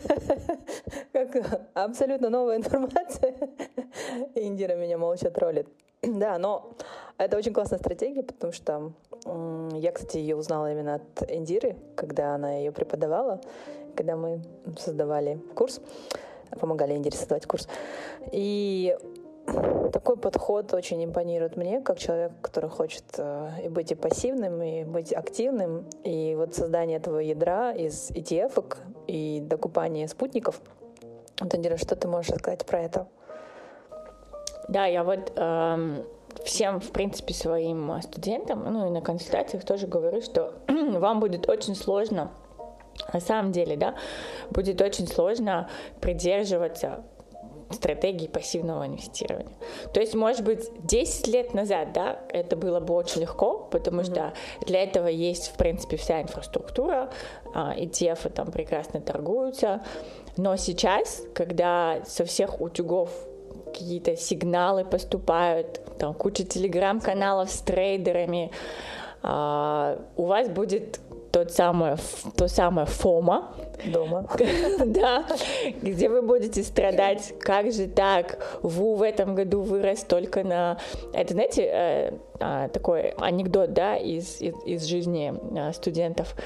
как абсолютно новая информация. Индира меня молча троллит. Да, но это очень классная стратегия, потому что я, кстати, ее узнала именно от Индиры, когда она ее преподавала, когда мы создавали курс, помогали Индире создавать курс. И такой подход очень импонирует мне, как человек, который хочет э, и быть и пассивным, и быть активным. И вот создание этого ядра из и ти эф-ок и докупание спутников. Вот, Индира, что ты можешь сказать про это? Да, я вот эм, всем, в принципе, своим студентам, ну и на консультациях тоже говорю, что вам будет очень сложно, на самом деле, да, будет очень сложно придерживаться стратегии пассивного инвестирования. То есть, может быть, десять лет назад, да, это было бы очень легко, потому mm-hmm. что для этого есть, в принципе, вся инфраструктура, и ти эф там прекрасно торгуются, но сейчас, когда со всех утюгов какие-то сигналы поступают, там куча телеграм-каналов с трейдерами, у вас будет тот самый, то самое фома дома, да, где вы будете страдать, как же так, ВУ в этом году вырос только на... Это, знаете, э, э, такой анекдот, да, из, из, из жизни э, студентов.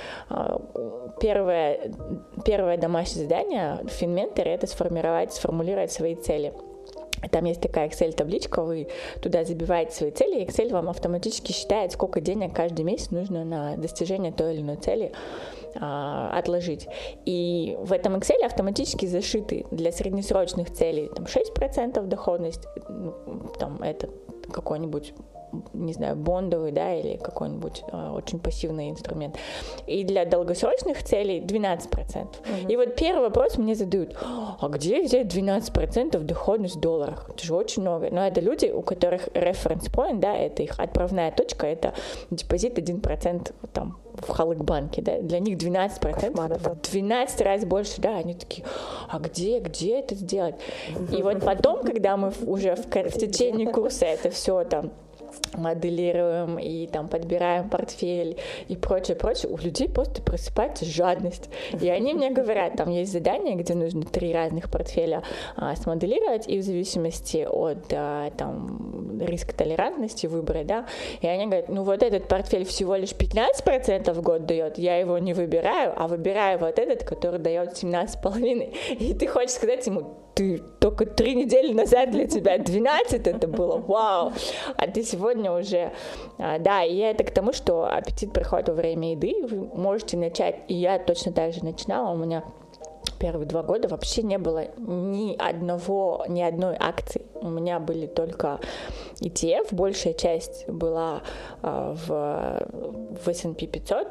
Первое, первое домашнее задание в финменторе — это сформировать, сформулировать свои цели. Там есть такая Excel-табличка, вы туда забиваете свои цели, и Excel вам автоматически считает, сколько денег каждый месяц нужно на достижение той или иной цели а, отложить. И в этом Excel автоматически зашиты для среднесрочных целей там, шесть процентов доходность, там, это какой-нибудь, не знаю, бондовый, да, или какой-нибудь э, очень пассивный инструмент. И для долгосрочных целей двенадцать процентов. Mm-hmm. И вот первый вопрос мне задают: а где взять двенадцать процентов доходность в долларах? Это же очень много. Но это люди, у которых reference point, да, это их отправная точка, это депозит один процент там в Халык-банке, да, для них двенадцать процентов, двенадцать раз больше, да, они такие: а где, где это сделать? И вот потом, когда мы уже в, в течение курса это все там моделируем и там подбираем портфель и прочее, прочее, у людей просто просыпается жадность. И они мне говорят, там есть задание, где нужно три разных портфеля а, смоделировать, и в зависимости от а, там риска толерантности выбора, да, и они говорят: ну вот этот портфель всего лишь пятнадцать процентов в год дает, я его не выбираю, а выбираю вот этот, который дает семнадцать целых пять десятых. И ты хочешь сказать ему: ты только три недели назад для тебя двенадцать это было, вау, а ты сегодня уже, да, и это к тому, что аппетит приходит во время еды, вы можете начать, и я точно так же начинала, у меня первые два года вообще не было ни одного, ни одной акции, у меня были только и ти эф, большая часть была в, в эс энд пи пятьсот,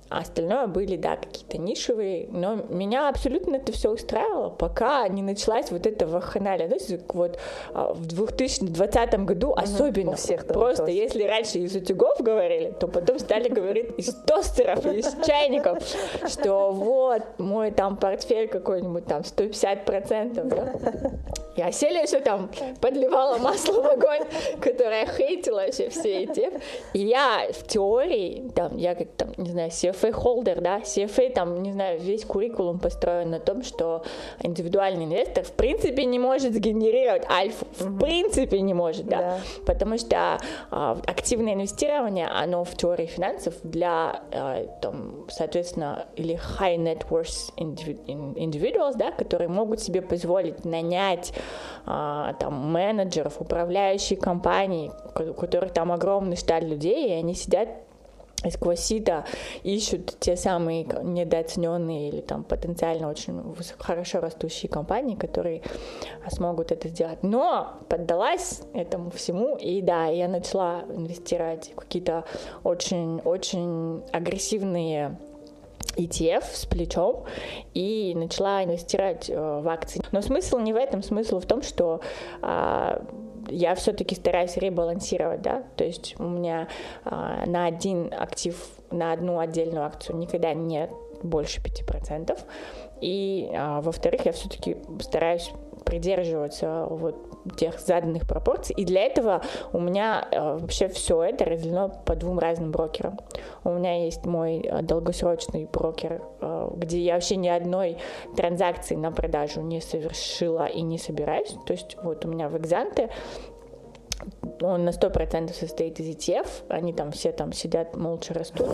А остальное были, да, какие-то нишевые, но меня абсолютно это все устраивало, пока не началась вот эта вакханалия. Знаете, вот в две тысячи двадцатом году угу, особенно, всех просто началось. Если раньше из утюгов говорили, то потом стали говорить из тостеров, из чайников, что вот мой там портфель какой-нибудь там сто пятьдесят процентов, да? Я сели еще там, подливала масло в огонь, которое хейтила вообще все эти. И я в теории, там, я как там, не знаю, си эф эй-холдер, да, си эф эй, там, не знаю, весь куррикулум построен на том, что индивидуальный инвестор в принципе не может сгенерировать альфу, в mm-hmm. принципе не может, да, да. Потому что а, активное инвестирование, оно в теории финансов для, а, там, соответственно, или high net worth individuals, да, которые могут себе позволить нанять а, там, менеджеров, управляющие компании, у которых там огромный штат людей, и они сидят и сквозь сито ищут те самые недооцененные или там потенциально очень хорошо растущие компании, которые смогут это сделать. Но поддалась этому всему, и да, я начала инвестировать в какие-то очень-очень агрессивные и ти эф с плечом и начала инвестировать э, в акции. Но смысл не в этом, смысл в том, что э, я все-таки стараюсь ребалансировать, да, то есть у меня э, на один актив, на одну отдельную акцию никогда нет больше пяти процентов, и э, во-вторых, я все-таки стараюсь придерживаться вот тех заданных пропорций, и для этого у меня э, вообще все это разделено по двум разным брокерам. У меня есть мой э, долгосрочный брокер, э, где я вообще ни одной транзакции на продажу не совершила и не собираюсь, то есть вот у меня в Экзанте он на сто процентов состоит из и ти эф, они там все там сидят, молча растут.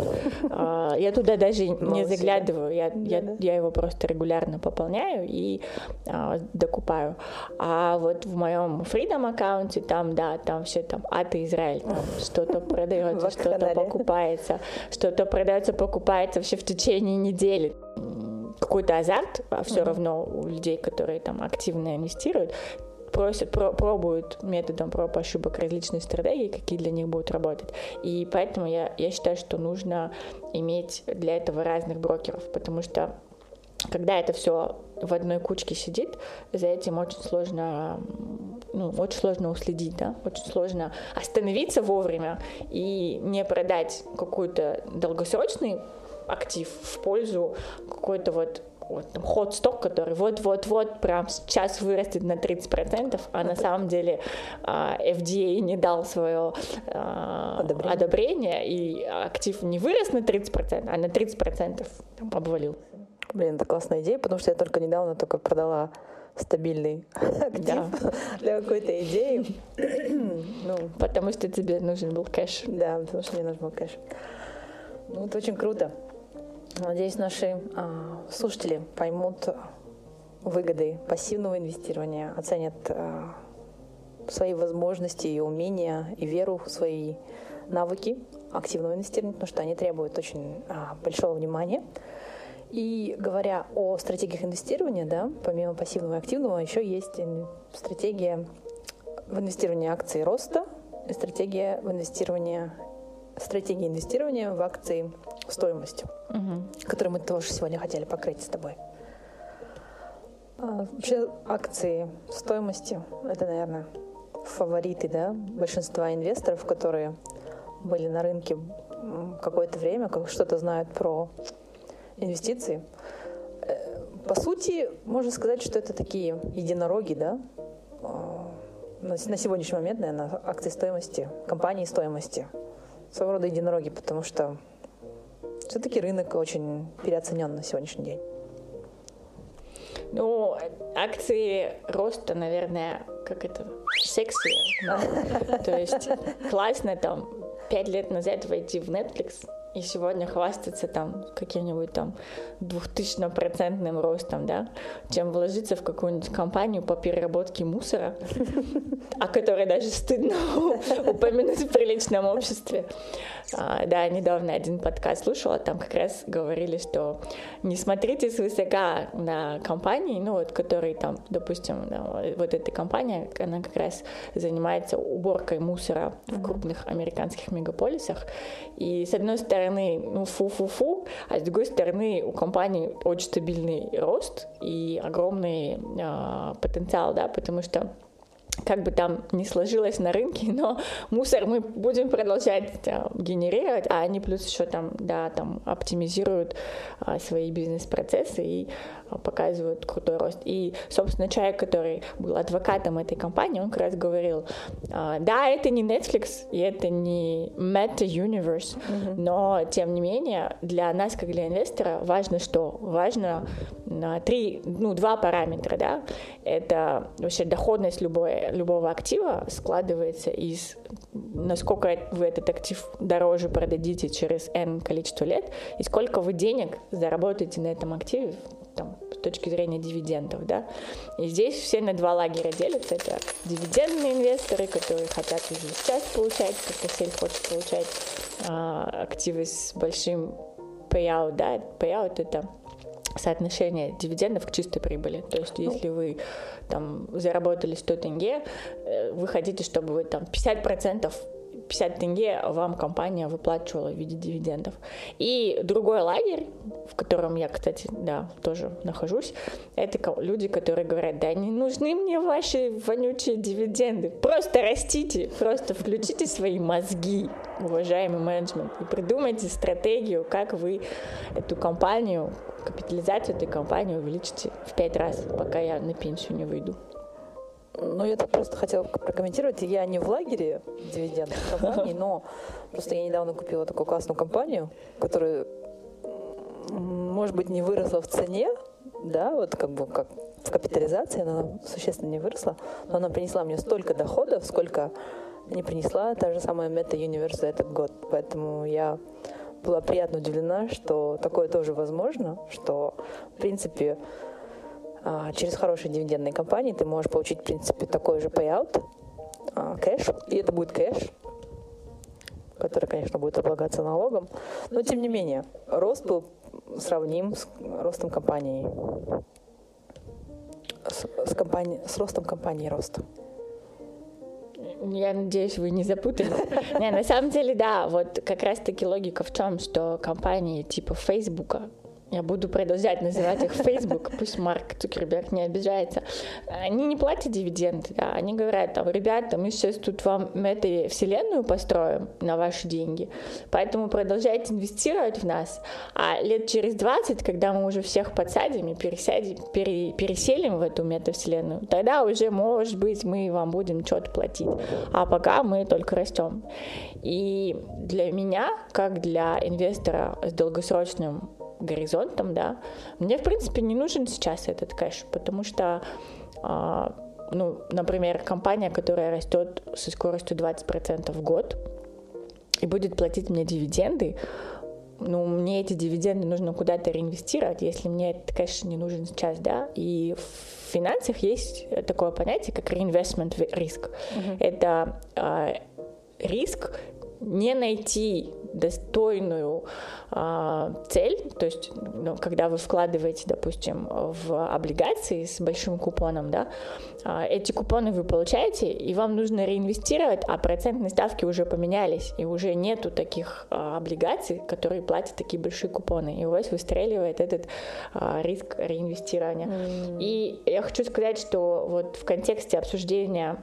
Я туда даже не заглядываю, я, я, я его просто регулярно пополняю и а, докупаю. А вот в моем Freedom аккаунте, там, да, там все там ад и Израиль, там что-то продается, что-то покупается, что-то продается, покупается вообще в течение недели. Какой-то азарт, а все mm-hmm. равно у людей, которые там активно инвестируют, просят, про, пробуют методом проб и ошибок различные стратегии, какие для них будут работать. И поэтому я, я считаю, что нужно иметь для этого разных брокеров, потому что когда это все в одной кучке сидит, за этим очень сложно, ну, очень сложно уследить, да, очень сложно остановиться вовремя и не продать какой-то долгосрочный актив в пользу какой-то вот Вот, там, ход-сток, который вот-вот-вот прям сейчас вырастет на тридцать процентов, а на самом деле эф ди эй не дал свое одобрение. одобрение, и актив не вырос на тридцать процентов, а на тридцать процентов там, обвалил. Блин, это классная идея, потому что я только недавно только продала стабильный актив да. для какой-то идеи. ну, потому что тебе нужен был кэш. Да, потому что мне нужен был кэш. Ну, это очень круто. Надеюсь, наши а, слушатели поймут выгоды пассивного инвестирования, оценят а, свои возможности и умения, и веру в свои навыки активного инвестирования, потому что они требуют очень а, большого внимания. И говоря о стратегиях инвестирования, да, помимо пассивного и активного, еще есть стратегия в инвестировании акций роста и стратегия в инвестировании стратегии инвестирования в акции стоимостью, угу. которые мы тоже сегодня хотели покрыть с тобой. А, вообще акции стоимости — это, наверное, фавориты, да, большинства инвесторов, которые были на рынке какое-то время, как что-то знают про инвестиции. По сути, можно сказать, что это такие единороги, да, на сегодняшний момент, наверное, акции стоимости, компании стоимости. Своего рода единороги, потому что все-таки рынок очень переоценен на сегодняшний день. Ну, акции роста, наверное, как это, секси. То есть классно там пять лет назад войти в Netflix и сегодня хвастаться там каким-нибудь там двухтысячнопроцентным ростом, да, чем вложиться в какую-нибудь компанию по переработке мусора, о которой даже стыдно упомянуть в приличном обществе. А, да, недавно один подкаст слушала, там как раз говорили, что не смотрите свысока на компании, ну вот, которые там, допустим, да, вот эта компания, она как раз занимается уборкой мусора в крупных американских мегаполисах, и с одной стороны стороны, ну, фу-фу-фу, а с другой стороны, у компании очень стабильный рост и огромный э, потенциал, да, потому что как бы там ни сложилось на рынке, но мусор мы будем продолжать а, генерировать, а они плюс еще там, да, там оптимизируют а, свои бизнес-процессы и а, показывают крутой рост. И, собственно, человек, который был адвокатом этой компании, он как раз говорил, а, да, это не Netflix, и это не Meta-Universe, mm-hmm. но, тем не менее, для нас, как для инвестора, важно что? Важно на три, ну, два параметра, да, это вообще доходность любой любого актива складывается из насколько вы этот актив дороже продадите через N количество лет и сколько вы денег заработаете на этом активе там, с точки зрения дивидендов, да. И здесь все на два лагеря делятся. Это дивидендные инвесторы, которые хотят уже сейчас получать, как Косель хочет получать а, активы с большим payout, да. Payout — это соотношение дивидендов к чистой прибыли. То есть, если вы там заработали сто тенге, вы хотите, чтобы вы там пятьдесят процентов пятьдесят тенге вам компания выплачивала в виде дивидендов. И другой лагерь, в котором я, кстати, да, тоже нахожусь, это люди, которые говорят, да не нужны мне ваши вонючие дивиденды, просто растите, просто включите свои мозги, уважаемый менеджмент, и придумайте стратегию, как вы эту компанию, капитализацию этой компании увеличите в пять раз, пока я на пенсию не выйду. Ну, я так просто хотела прокомментировать. Я не в лагере дивидендных компаний, но просто я недавно купила такую классную компанию, которая, может быть, не выросла в цене, да, вот как бы как в капитализации она существенно не выросла, но она принесла мне столько доходов, сколько не принесла та же самая Meta-Universe за этот год. Поэтому я была приятно удивлена, что такое тоже возможно, что, в принципе, через хорошие дивидендные компании ты можешь получить, в принципе, такой же payout, кэш, и это будет кэш, который, конечно, будет облагаться налогом, но, тем не менее, рост был сравним с ростом компании, с, с, компанией, с ростом компании роста. Я надеюсь, вы не запутались. Не, на самом деле, да, вот как раз-таки логика в том, что компании типа Фейсбука, я буду продолжать называть их Facebook, пусть Марк Цукерберг не обижается. Они не платят дивиденды, да. Они говорят, там, ребята, мы сейчас тут вам мета-вселенную построим на ваши деньги, поэтому продолжайте инвестировать в нас, а лет через двадцать, когда мы уже всех подсадим и пересядем, пере, переселим в эту мета-вселенную, тогда уже, может быть, мы вам будем что-то платить, а пока мы только растем. И для меня, как для инвестора с долгосрочным горизонтом, да, мне, в принципе, не нужен сейчас этот кэш, потому что, а, ну, например, компания, которая растет со скоростью двадцать процентов в год и будет платить мне дивиденды, ну, мне эти дивиденды нужно куда-то реинвестировать, если мне этот кэш не нужен сейчас, да, и в финансах есть такое понятие, как reinvestment risk. Uh-huh. Это а, риск не найти достойную а, цель, то есть, ну, когда вы вкладываете, допустим, в облигации с большим купоном, да, а, эти купоны вы получаете, и вам нужно реинвестировать, а процентные ставки уже поменялись, и уже нету таких а, облигаций, которые платят такие большие купоны, и у вас выстреливает этот а, риск реинвестирования. Mm. И я хочу сказать, что вот в контексте обсуждения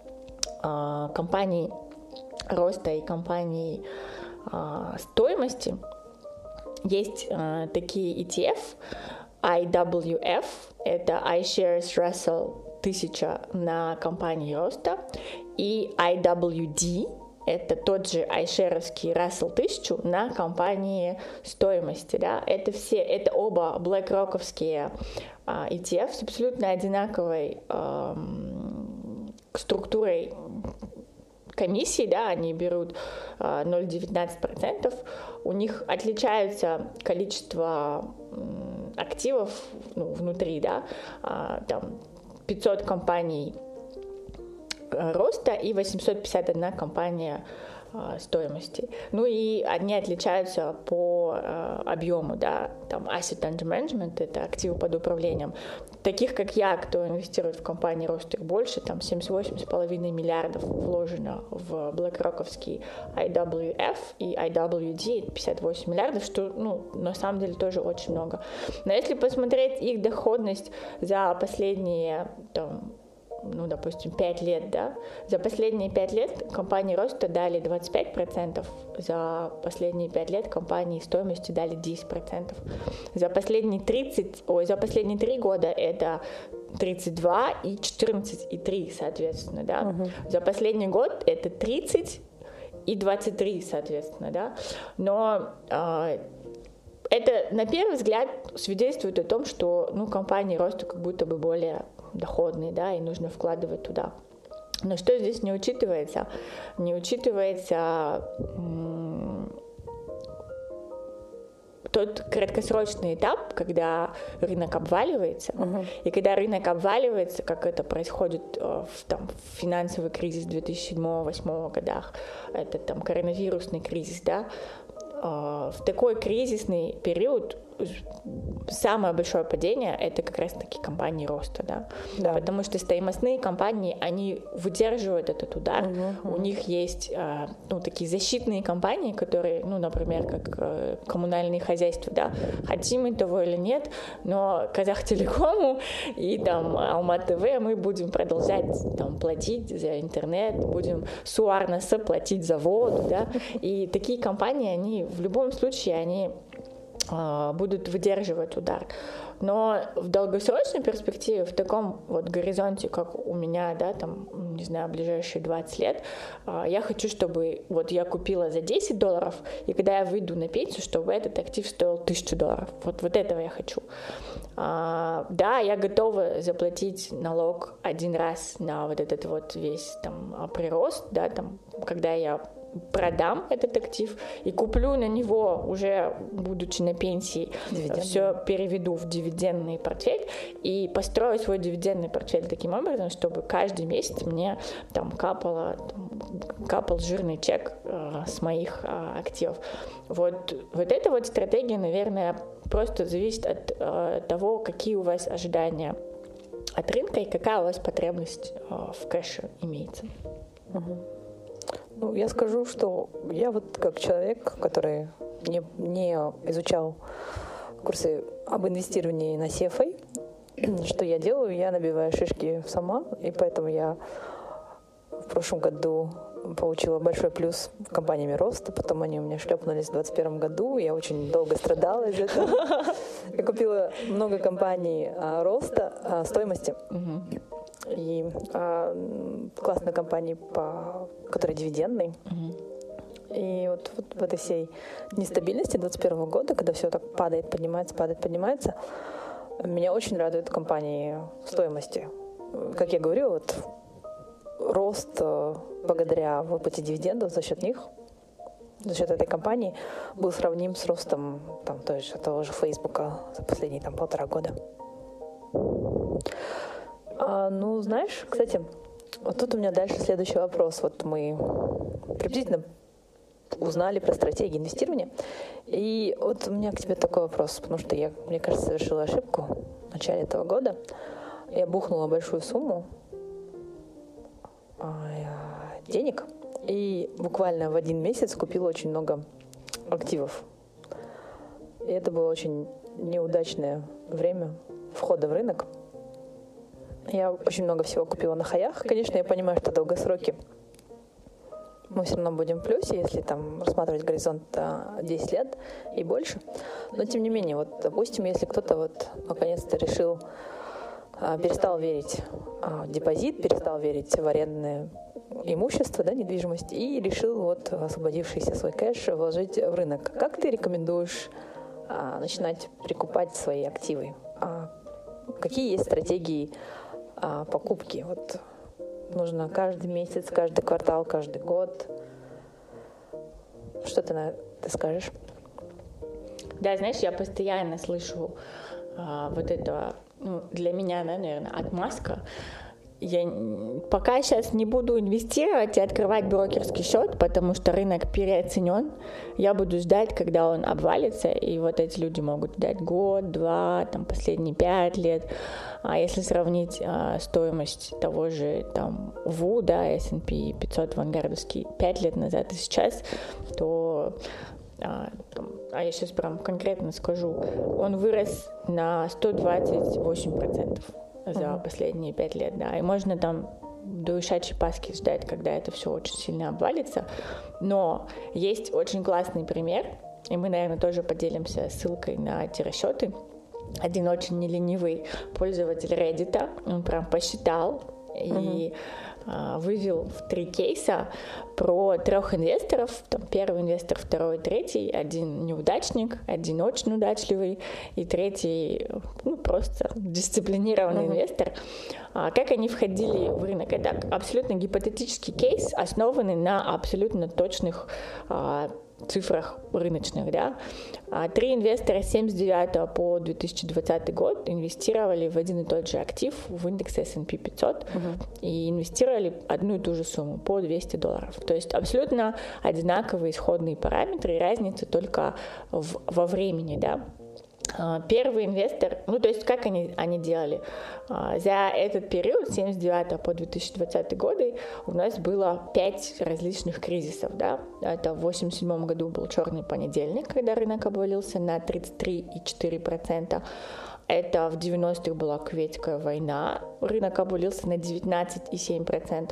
а, компаний роста и компаний а, стоимости есть а, такие и ти эф, ай дабл ю эф, это iShares Russell тысяча на компании роста, и ай дабл ю ди, это тот же iShares'ский Russell тысяча на компании стоимости, да, это все, это оба BlackRock'овские а, и ти эф с абсолютно одинаковой а, структурой комиссии, да, они берут а, ноль целых девятнадцать сотых процента, у них отличается количество м, активов, ну, внутри, да, а, там пятьсот компаний роста и восемьсот пятьдесят одна компания стоимости. Ну и они отличаются по э, объему, да, там asset under management, это активы под управлением. Таких, как я, кто инвестирует в компании, рост их больше, там семьдесят восемь с половиной миллиардов вложено в BlackRock'овский ай дабл ю эф и ай дабл ю ди, пятьдесят восемь миллиардов, что, ну, на самом деле тоже очень много. Но если посмотреть их доходность за последние, там, ну, допустим, пять лет, да, за последние пять лет компании роста дали двадцать пять процентов, за последние пять лет компании стоимости дали десять процентов. За последние тридцать, ой, за последние три года это тридцать два и четырнадцать и три, соответственно, да. Uh-huh. За последний год это тридцать и двадцать три, соответственно, да. Но э, это, на первый взгляд, свидетельствует о том, что, ну, компании роста как будто бы более доходные, да, и нужно вкладывать туда. Но что здесь не учитывается? Не учитывается м- тот краткосрочный этап, когда рынок обваливается, uh-huh. и когда рынок обваливается, как это происходит э, в, там, в финансовый кризис две тысячи седьмого — две тысячи восьмого годах, это там коронавирусный кризис, да, э, в такой кризисный период самое большое падение — это как раз-таки компании роста, да? Да. Потому что стоимостные компании, они выдерживают этот удар, угу, у них есть ну, такие защитные компании, которые, ну, например, как коммунальные хозяйства, да, хотим мы того или нет, но Казахтелекому и там Алма-ТВ мы будем продолжать там платить за интернет, будем Суарнаса платить за воду, да, и такие компании, они в любом случае, они будут выдерживать удар. Но в долгосрочной перспективе, в таком вот горизонте, как у меня, да, там, не знаю, ближайшие двадцать лет, я хочу, чтобы вот я купила за десять долларов, и когда я выйду на пенсию, чтобы этот актив стоил тысячу долларов. Вот, вот этого я хочу. Да, я готова заплатить налог один раз на вот этот вот весь там прирост, да, там, когда я продам этот актив и куплю на него, уже будучи на пенсии, все переведу в дивидендный портфель и построю свой дивидендный портфель таким образом, чтобы каждый месяц мне там капало, там, капал жирный чек э, с моих э, активов. Вот, вот эта вот стратегия, наверное, просто зависит от э, того, какие у вас ожидания от рынка и какая у вас потребность э, в кэше имеется. Угу. Ну, я скажу, что я вот как человек, который не, не изучал курсы об инвестировании на си эф эй, что я делаю? Я набиваю шишки сама, и поэтому я в прошлом году получила большой плюс в компаниями роста, потом они у меня шлепнулись в двадцать первом году, я очень долго страдала из этого. Я купила много компаний а, роста, а, стоимости. И а, классные компании, по, которые дивидендные. Uh-huh. И вот, вот в этой всей нестабильности двадцать первого года, когда все так падает, поднимается, падает, поднимается, меня очень радуют компании стоимости. Как я говорю, вот рост благодаря выплате дивидендов за счет них, за счет этой компании, был сравним с ростом там, той же, того же Фейсбука за последние там, полтора года. А, ну, знаешь, кстати, вот тут у меня дальше следующий вопрос. Вот мы приблизительно узнали про стратегии инвестирования. И вот у меня к тебе такой вопрос, потому что я, мне кажется, совершила ошибку в начале этого года. Я бухнула большую сумму денег и буквально в один месяц купила очень много активов. И это было очень неудачное время входа в рынок. Я очень много всего купила на хаях. Конечно, я понимаю, что долгосроки мы все равно будем в плюсе, если там рассматривать горизонт десять лет и больше. Но тем не менее, вот, допустим, если кто-то вот наконец-то решил, перестал верить в депозит, перестал верить в арендное имущество, да, недвижимость, и решил вот освободившийся свой кэш вложить в рынок. Как ты рекомендуешь а, начинать прикупать свои активы? А, какие есть стратегии а, покупки? Вот нужно каждый месяц, каждый квартал, каждый год. Что ты, на, ты скажешь? Да, знаешь, я постоянно слышу а, вот это, ну, для меня, да, наверное, отмазка. я пока сейчас не буду инвестировать и открывать брокерский счет, потому что рынок переоценен. Я буду ждать, когда он обвалится, и вот эти люди могут ждать год, два, там, последние пять лет. А если сравнить а, стоимость того же там ВУ, да, эс энд пи пятьсот вангардовский пять лет назад и сейчас, то а, там, а я сейчас прям конкретно скажу, он вырос на сто двадцать восемь процентов за uh-huh. последние пять лет, да, и можно там до ишачьей Пасхи ждать, когда это все очень сильно обвалится, но есть очень классный пример, и мы, наверное, тоже поделимся ссылкой на эти расчеты. Один очень неленивый пользователь Reddit, он прям посчитал и uh-huh. вывел в три кейса про трех инвесторов. Там первый инвестор, второй, третий. Один неудачник, один очень удачливый, и третий ну, просто дисциплинированный uh-huh. инвестор. А, как они входили в рынок? Это абсолютно гипотетический кейс, основанный на абсолютно точных а, цифрах рыночных, да. Три инвестора с семьдесят девятого по две тысячи двадцатый год инвестировали в один и тот же актив, в индекс эс энд пи пятьсот, uh-huh. и инвестировали одну и ту же сумму по двести долларов. То есть абсолютно одинаковые исходные параметры, и разница только в, во времени, да. Первый инвестор, ну то есть как они, они делали? За этот период, с семьдесят девятого по две тысячи двадцатый годы, у нас было пять различных кризисов, да. Это в восемьдесят седьмом году был черный понедельник, когда рынок обвалился на тридцать три и четыре десятых процента. Это в девяностых была Кувейтская война, рынок обвалился на девятнадцать и семь десятых процента.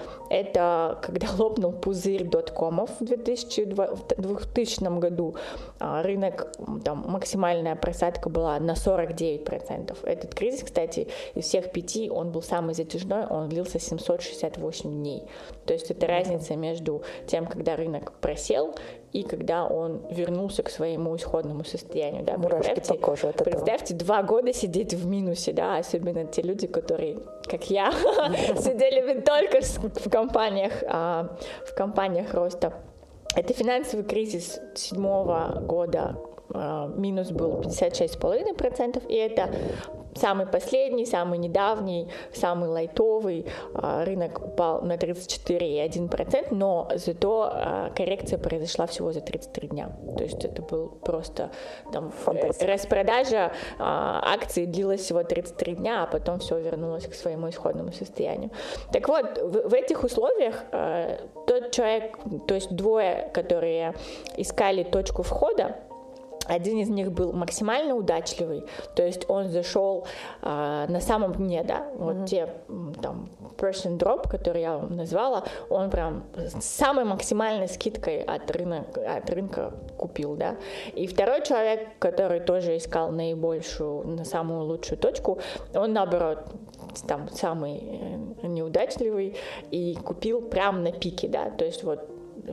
Это когда лопнул пузырь доткомов в двухтысячном году. Рынок, там максимальная просадка была на сорок девять процентов. Этот кризис, кстати, из всех пяти, он был самый затяжной, он длился семьсот шестьдесят восемь дней. То есть это разница между тем, когда рынок просел, и когда он вернулся к своему исходному состоянию. Да. Мурашки по коже от этого. Представьте, два года сидеть в минусе, да, особенно те люди, которые, как я, сидели только в компаниях, в компаниях роста. Это финансовый кризис седьмого года, минус был пятьдесят шесть целых пять десятых процента, и это самый последний, самый недавний, самый лайтовый. Рынок упал на тридцать четыре целых один десятый процента, но зато коррекция произошла всего за тридцать три дня. То есть это был просто там, распродажа акций длилась всего тридцать три дня, а потом все вернулось к своему исходному состоянию. Так вот, в, в этих условиях тот человек, то есть двое, которые искали точку входа, один из них был максимально удачливый, то есть он зашел а, на самом дне, да, вот mm-hmm. те там person drop, который я вам назвала, он прям с самой максимальной скидкой от рынка, от рынка купил, да. И второй человек, который тоже искал наибольшую, на самую лучшую точку, он наоборот там самый неудачливый и купил прям на пике, да, то есть вот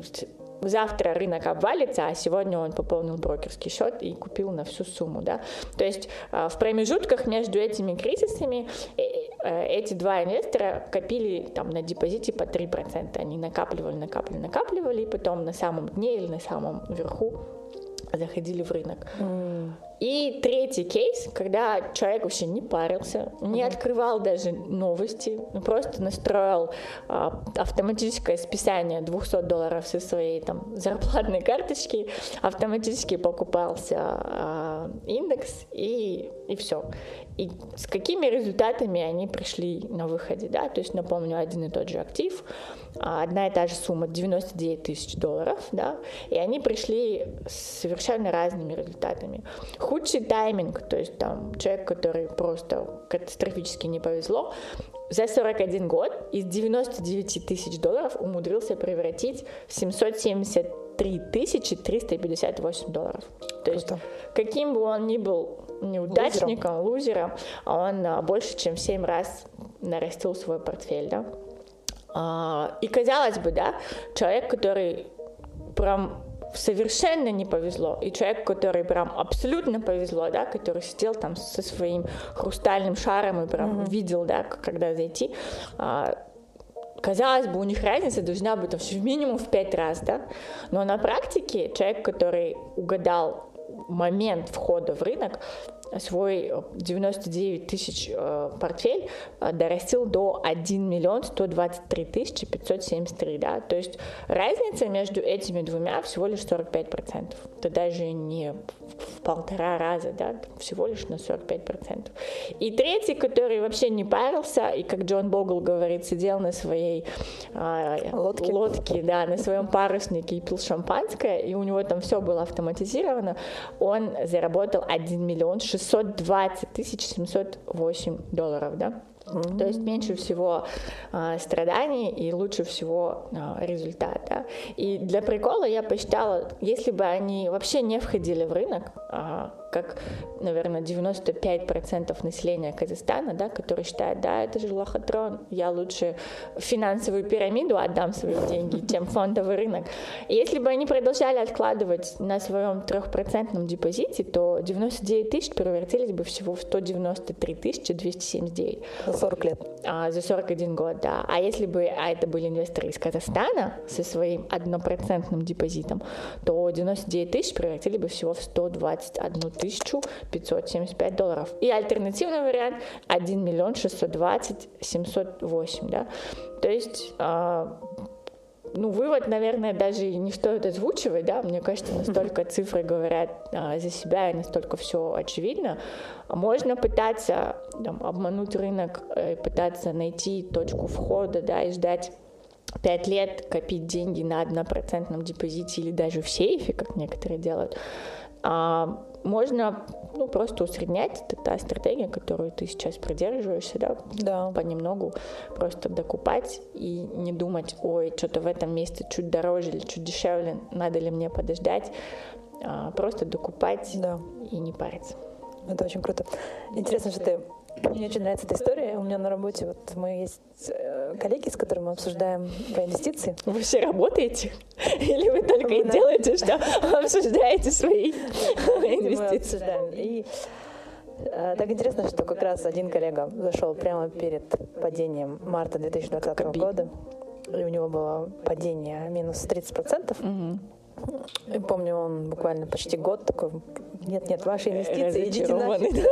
завтра рынок обвалится, а сегодня он пополнил брокерский счет и купил на всю сумму, да. То есть в промежутках между этими кризисами эти два инвестора копили там на депозите по три процента. Они накапливали, накапливали, накапливали, и потом на самом дне или на самом верху заходили в рынок. Mm. И третий кейс, когда человек вообще не парился, не mm-hmm. открывал даже новости, просто настроил а, автоматическое списание двести долларов со своей там зарплатной карточки, автоматически покупался а, индекс и, и все. И с какими результатами они пришли на выходе, да, то есть, напомню, один и тот же актив, одна и та же сумма, девяносто девять тысяч долларов, да, и они пришли с совершенно разными результатами. Худший тайминг, то есть там человек, который просто катастрофически не повезло, за сорок один год из девяноста девяти тысяч долларов умудрился превратить в семьсот семьдесят три тысячи триста пятьдесят восемь долларов. То есть каким бы он ни был неудачником, лузером, он а, больше, чем в семь раз нарастил свой портфель, да. А, и казалось бы, да, человек, который прям совершенно не повезло, и человек, который прям абсолютно повезло, да, который сидел там со своим хрустальным шаром и прям mm-hmm. видел, да, когда зайти, а, казалось бы, у них разница должна быть в минимум в пять раз, да, но на практике человек, который угадал момент входа в рынок, свой девяносто девять тысяч э, портфель э, дорастил до один миллион сто двадцать три тысячи пятьсот семьдесят три, да, то есть разница между этими двумя всего лишь сорок пять процентов. Это даже не в полтора раза, да, всего лишь на сорок пять процентов. И третий, который вообще не парился, и, как Джон Богл говорит, сидел на своей э, лодке. лодке, да, на своем паруснике и пил шампанское, и у него там все было автоматизировано, он заработал один миллион шестьсот двадцать тысяч семьсот восемь долларов, да. Mm-hmm. То есть меньше всего а, страданий и лучше всего а, результата. И для прикола я посчитала, если бы они вообще не входили в рынок, а, как, наверное, девяносто пять процентов населения Казахстана, да, которые считают, да, это же лохотрон, я лучше в финансовую пирамиду отдам свои деньги, чем фондовый рынок. И если бы они продолжали откладывать на своем трехпроцентном депозите, то девяносто девять тысяч превратились бы всего в сто девяносто три тысячи двести семьдесят девять. За сорок лет. А, за сорок один год, да. А если бы а это были инвесторы из Казахстана со своим однопроцентным депозитом, то девяносто девять тысяч превратили бы всего в сто двадцать одну тысячу пятьсот семьдесят пять долларов. И альтернативный вариант один миллион шестьсот двадцать семьсот восемь, да. То есть а, ну, вывод, наверное, даже не стоит озвучивать, да, мне кажется, настолько цифры говорят а, за себя, и настолько все очевидно. Можно пытаться там, обмануть рынок, пытаться найти точку входа, да, и ждать пять лет, копить деньги на однопроцентном депозите или даже в сейфе, как некоторые делают. А, можно ну, просто усреднять, это та стратегия, которую ты сейчас придерживаешься, да, да. понемногу просто докупать и не думать, ой, что-то в этом месте чуть дороже или чуть дешевле, надо ли мне подождать, а, просто докупать да. и не париться. Это очень круто. Интересно, что ты... Мне очень нравится эта история. У меня на работе вот мы есть коллеги, с которыми мы обсуждаем про инвестиции. Вы все работаете? Или вы только вы, и да. делаете, что обсуждаете свои инвестиции? Мы и э, так интересно, что как раз один коллега зашел прямо перед падением марта две тысячи двадцатого года, и у него было падение минус тридцать процентов. Угу. И помню, он буквально почти год такой, нет-нет, ваши инвестиции, идите нафиг.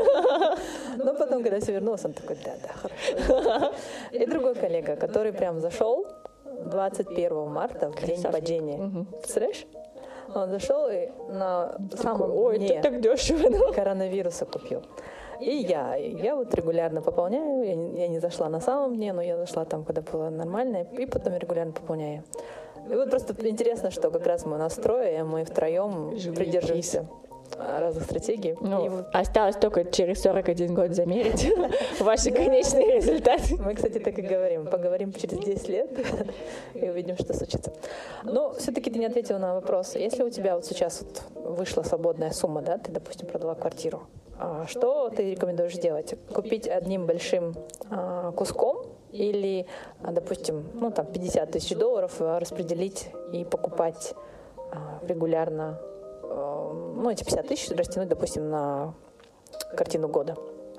Но потом, когда все вернулось, он такой, да-да, хорошо. И другой коллега, который прям зашел двадцать первого марта, в день падения. Представляешь? Он зашел и на самом Ой, дне это так дешево, коронавируса купил. И я, я вот регулярно пополняю, я не, я не зашла на самом дне, но я зашла там, когда было нормально, и потом регулярно пополняю. И вот просто интересно, что как раз мы настроим, мы втроем придерживаемся разных стратегий. Ну, и вот... Осталось только через сорок один год замерить ваши конечные результаты. Мы, кстати, так и говорим. Поговорим через десять лет и увидим, что случится. Но все-таки ты не ответила на вопрос. Если у тебя вот сейчас вот вышла свободная сумма, да, ты, допустим, продала квартиру, что ты рекомендуешь сделать? Купить одним большим а, куском или, допустим, ну там пятьдесят тысяч долларов распределить и покупать а, регулярно, а, ну эти пятьдесят тысяч растянуть, допустим, на картину года?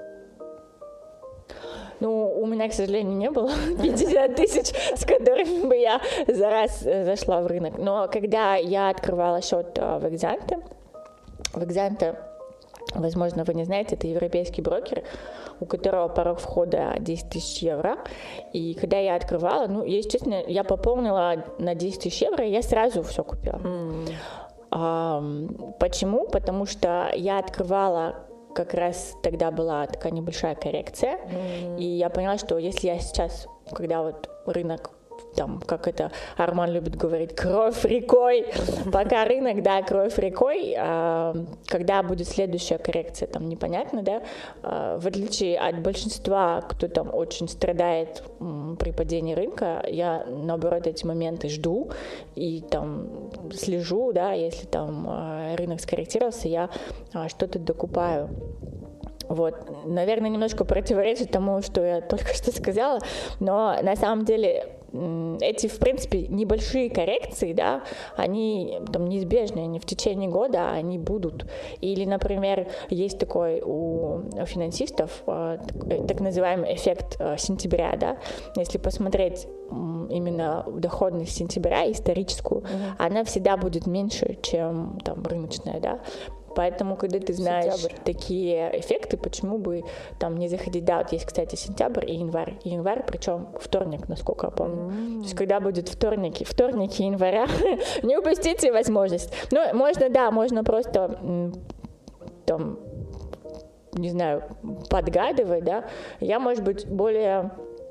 Ну, у меня, к сожалению, не было пятьдесят тысяч, с которыми бы я за раз зашла в рынок. Но когда я открывала счет в Экзанте, в Экзанте, возможно, вы не знаете, это европейский брокер, у которого порог входа десять тысяч евро. И когда я открывала, ну, если честно, я пополнила на десять тысяч евро, и я сразу все купила. Mm. А, почему? Потому что я открывала, как раз тогда была такая небольшая коррекция, mm. и я поняла, что если я сейчас, когда вот рынок, там, как это Арман любит говорить, кровь рекой, пока рынок, да, кровь рекой, а, когда будет следующая коррекция, там, непонятно, да, а, в отличие от большинства, кто там очень страдает м, при падении рынка, я, наоборот, эти моменты жду и там слежу, да, если там а, рынок скорректировался, я а, что-то докупаю. Вот, наверное, немножко противоречит тому, что я только что сказала, но на самом деле эти, в принципе, небольшие коррекции, да, они там неизбежны, они в течение года, они будут. Или, например, есть такой у финансистов так называемый эффект сентября, да, если посмотреть именно доходность сентября историческую, mm-hmm. она всегда будет меньше, чем там рыночная, да. Поэтому, когда ты знаешь Сентябрь. такие эффекты, почему бы там не заходить? Да, вот есть, кстати, сентябрь и январь. И январь, причем вторник, насколько я помню. Mm. То есть, когда будет вторники, вторники января, не упустите возможность. Ну, можно, да, можно просто там, не знаю, подгадывать, да. Я, может быть, более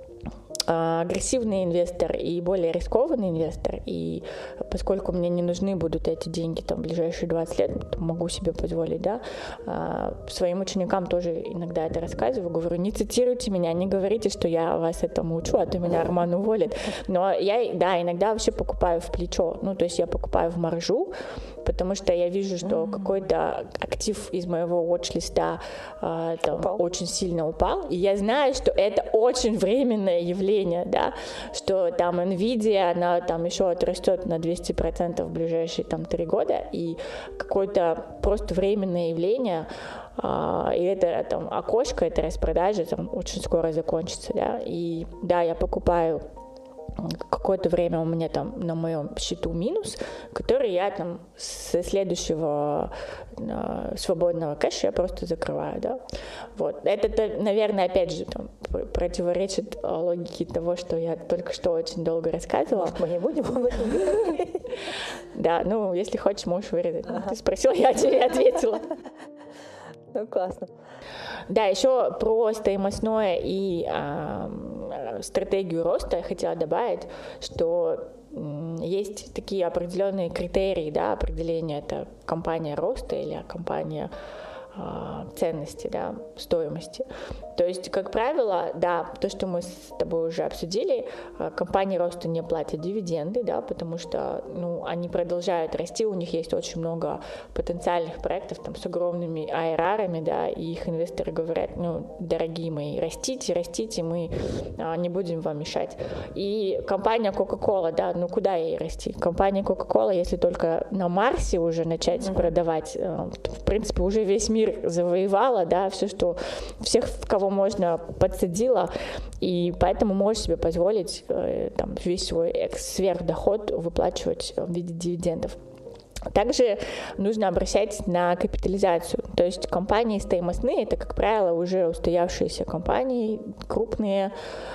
агрессивный инвестор и более рискованный инвестор, и поскольку мне не нужны будут эти деньги там в ближайшие двадцать лет, могу себе позволить, да, своим ученикам тоже иногда это рассказываю, говорю, не цитируйте меня, не говорите, что я вас этому учу, а то меня Роман уволит, но я, да, иногда вообще покупаю в плечо, ну, то есть я покупаю в маржу, потому что я вижу, что mm-hmm. какой-то актив из моего watch-листа э, там, очень сильно упал, и я знаю, что это очень временное явление, да, что там Nvidia, она там еще отрастет на двести процентов в ближайшие там три года, и какое-то просто временное явление, э, и это там окошко, это распродажа там очень скоро закончится, да, и да, я покупаю какое-то время у меня там на моем счету минус, который я там со следующего э, свободного кэша я просто закрываю, да. Вот. Это, наверное, опять же там, противоречит логике того, что я только что очень долго рассказывала. Может, мы не будем об этом говорить? Да, ну, если хочешь, можешь вырезать. Ты спросила, я тебе ответила. Ну, классно. Да, еще про стоимостное и э, стратегию роста я хотела добавить, что э, есть такие определенные критерии, да, определения, это компания роста или компания э, ценности, да, стоимости. То есть, как правило, да, то, что мы с тобой уже обсудили, компании роста не платят дивиденды, да, потому что, ну, они продолжают расти, у них есть очень много потенциальных проектов там с огромными ай ар ар-ами, да, и их инвесторы говорят, ну, дорогие мои, растите, растите, мы а, не будем вам мешать. И компания Coca-Cola, да, ну, куда ей расти? Компания Coca-Cola, если только на Марсе уже начать mm-hmm. продавать, в принципе, уже весь мир завоевала, да, все, что, всех, кого можно, подсадила, и поэтому можешь себе позволить э, там, весь свой сверхдоход выплачивать в виде дивидендов. Также нужно обращать на капитализацию. То есть компании стоимостные — это, как правило, уже устоявшиеся компании, крупные,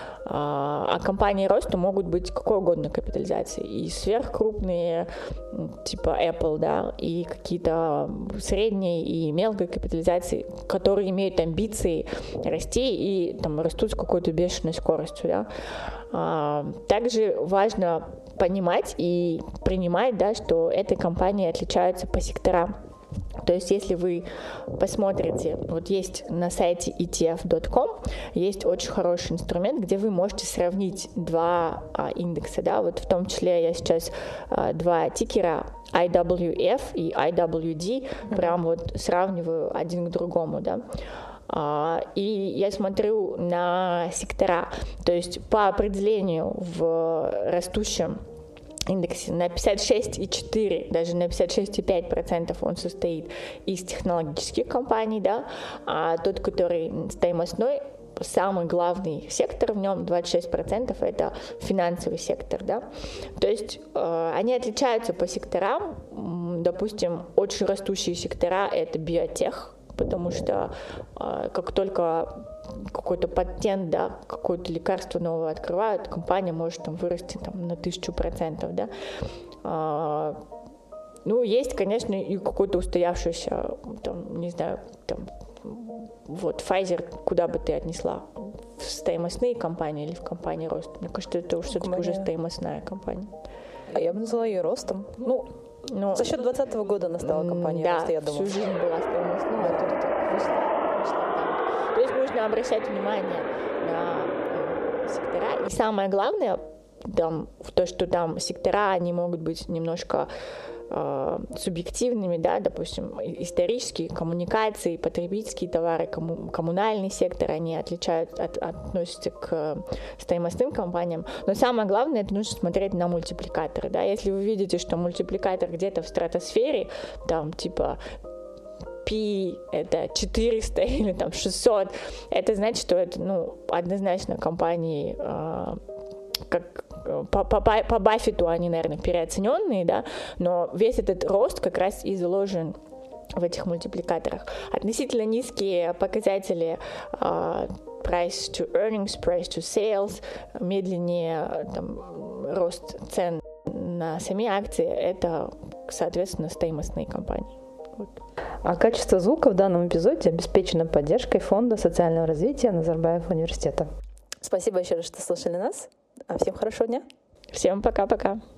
а компании роста могут быть какой угодно капитализации. И сверхкрупные, типа Apple, да, и какие-то средние и мелкие капитализации, которые имеют амбиции расти и там растут с какой-то бешеной скоростью, да. Также важно понимать и принимать, да, что эти компании отличаются по секторам. То есть, если вы посмотрите, вот есть на сайте и ти эф точка ком, есть очень хороший инструмент, где вы можете сравнить два а, индекса, да, вот в том числе я сейчас а, два тикера ай дабл ю эф и ай дабл ю ди mm-hmm. прям вот сравниваю один к другому, да. Uh, и я смотрю на сектора, то есть по определению в растущем индексе на пятьдесят шесть и четыре процента, даже на пятьдесят шесть и пять десятых процента он состоит из технологических компаний, да, а тот, который стоимостной, самый главный сектор в нем, двадцать шесть процентов, это финансовый сектор, да. То есть э, они отличаются по секторам, допустим, очень растущие сектора — это биотех, потому что э, как только какой-то патент, да, какое-то лекарство новое открывают, компания может там вырасти там, на тысячу процентов, да. А, ну, есть, конечно, и какой-то устоявшийся, там, не знаю, там, вот, Pfizer, куда бы ты отнесла? В стоимостные компании или в компании роста? Мне кажется, это уже все-таки уже стоимостная компания. А я бы назвала ее ростом. Ну, ну за счет двадцатого года она стала компанией да, роста, я думаю. всю жизнь была стоимостной, а тут это вышла. То есть нужно обращать внимание на э, сектора. И самое главное, там, то, что там сектора, они могут быть немножко э, субъективными, да, допустим, исторические коммуникации, потребительские товары, комму, коммунальный сектор, они отличают, от, относятся к стоимостным компаниям. Но самое главное, это нужно смотреть на мультипликаторы, да. Если вы видите, что мультипликатор где-то в стратосфере, там, типа, P это четыреста или там шестьсот, это значит, что это, ну, однозначно компании, э, как по, по, по Баффету они, наверное, переоцененные, да, но весь этот рост как раз и заложен в этих мультипликаторах. Относительно низкие показатели uh, price to earnings, price to sales, медленнее там, рост цен на сами акции, это, соответственно, стоимостные компании. Вот. А качество звука в данном эпизоде обеспечено поддержкой Фонда социального развития Назарбаев университета. Спасибо еще раз, что слушали нас. Всем хорошего дня. Всем пока-пока.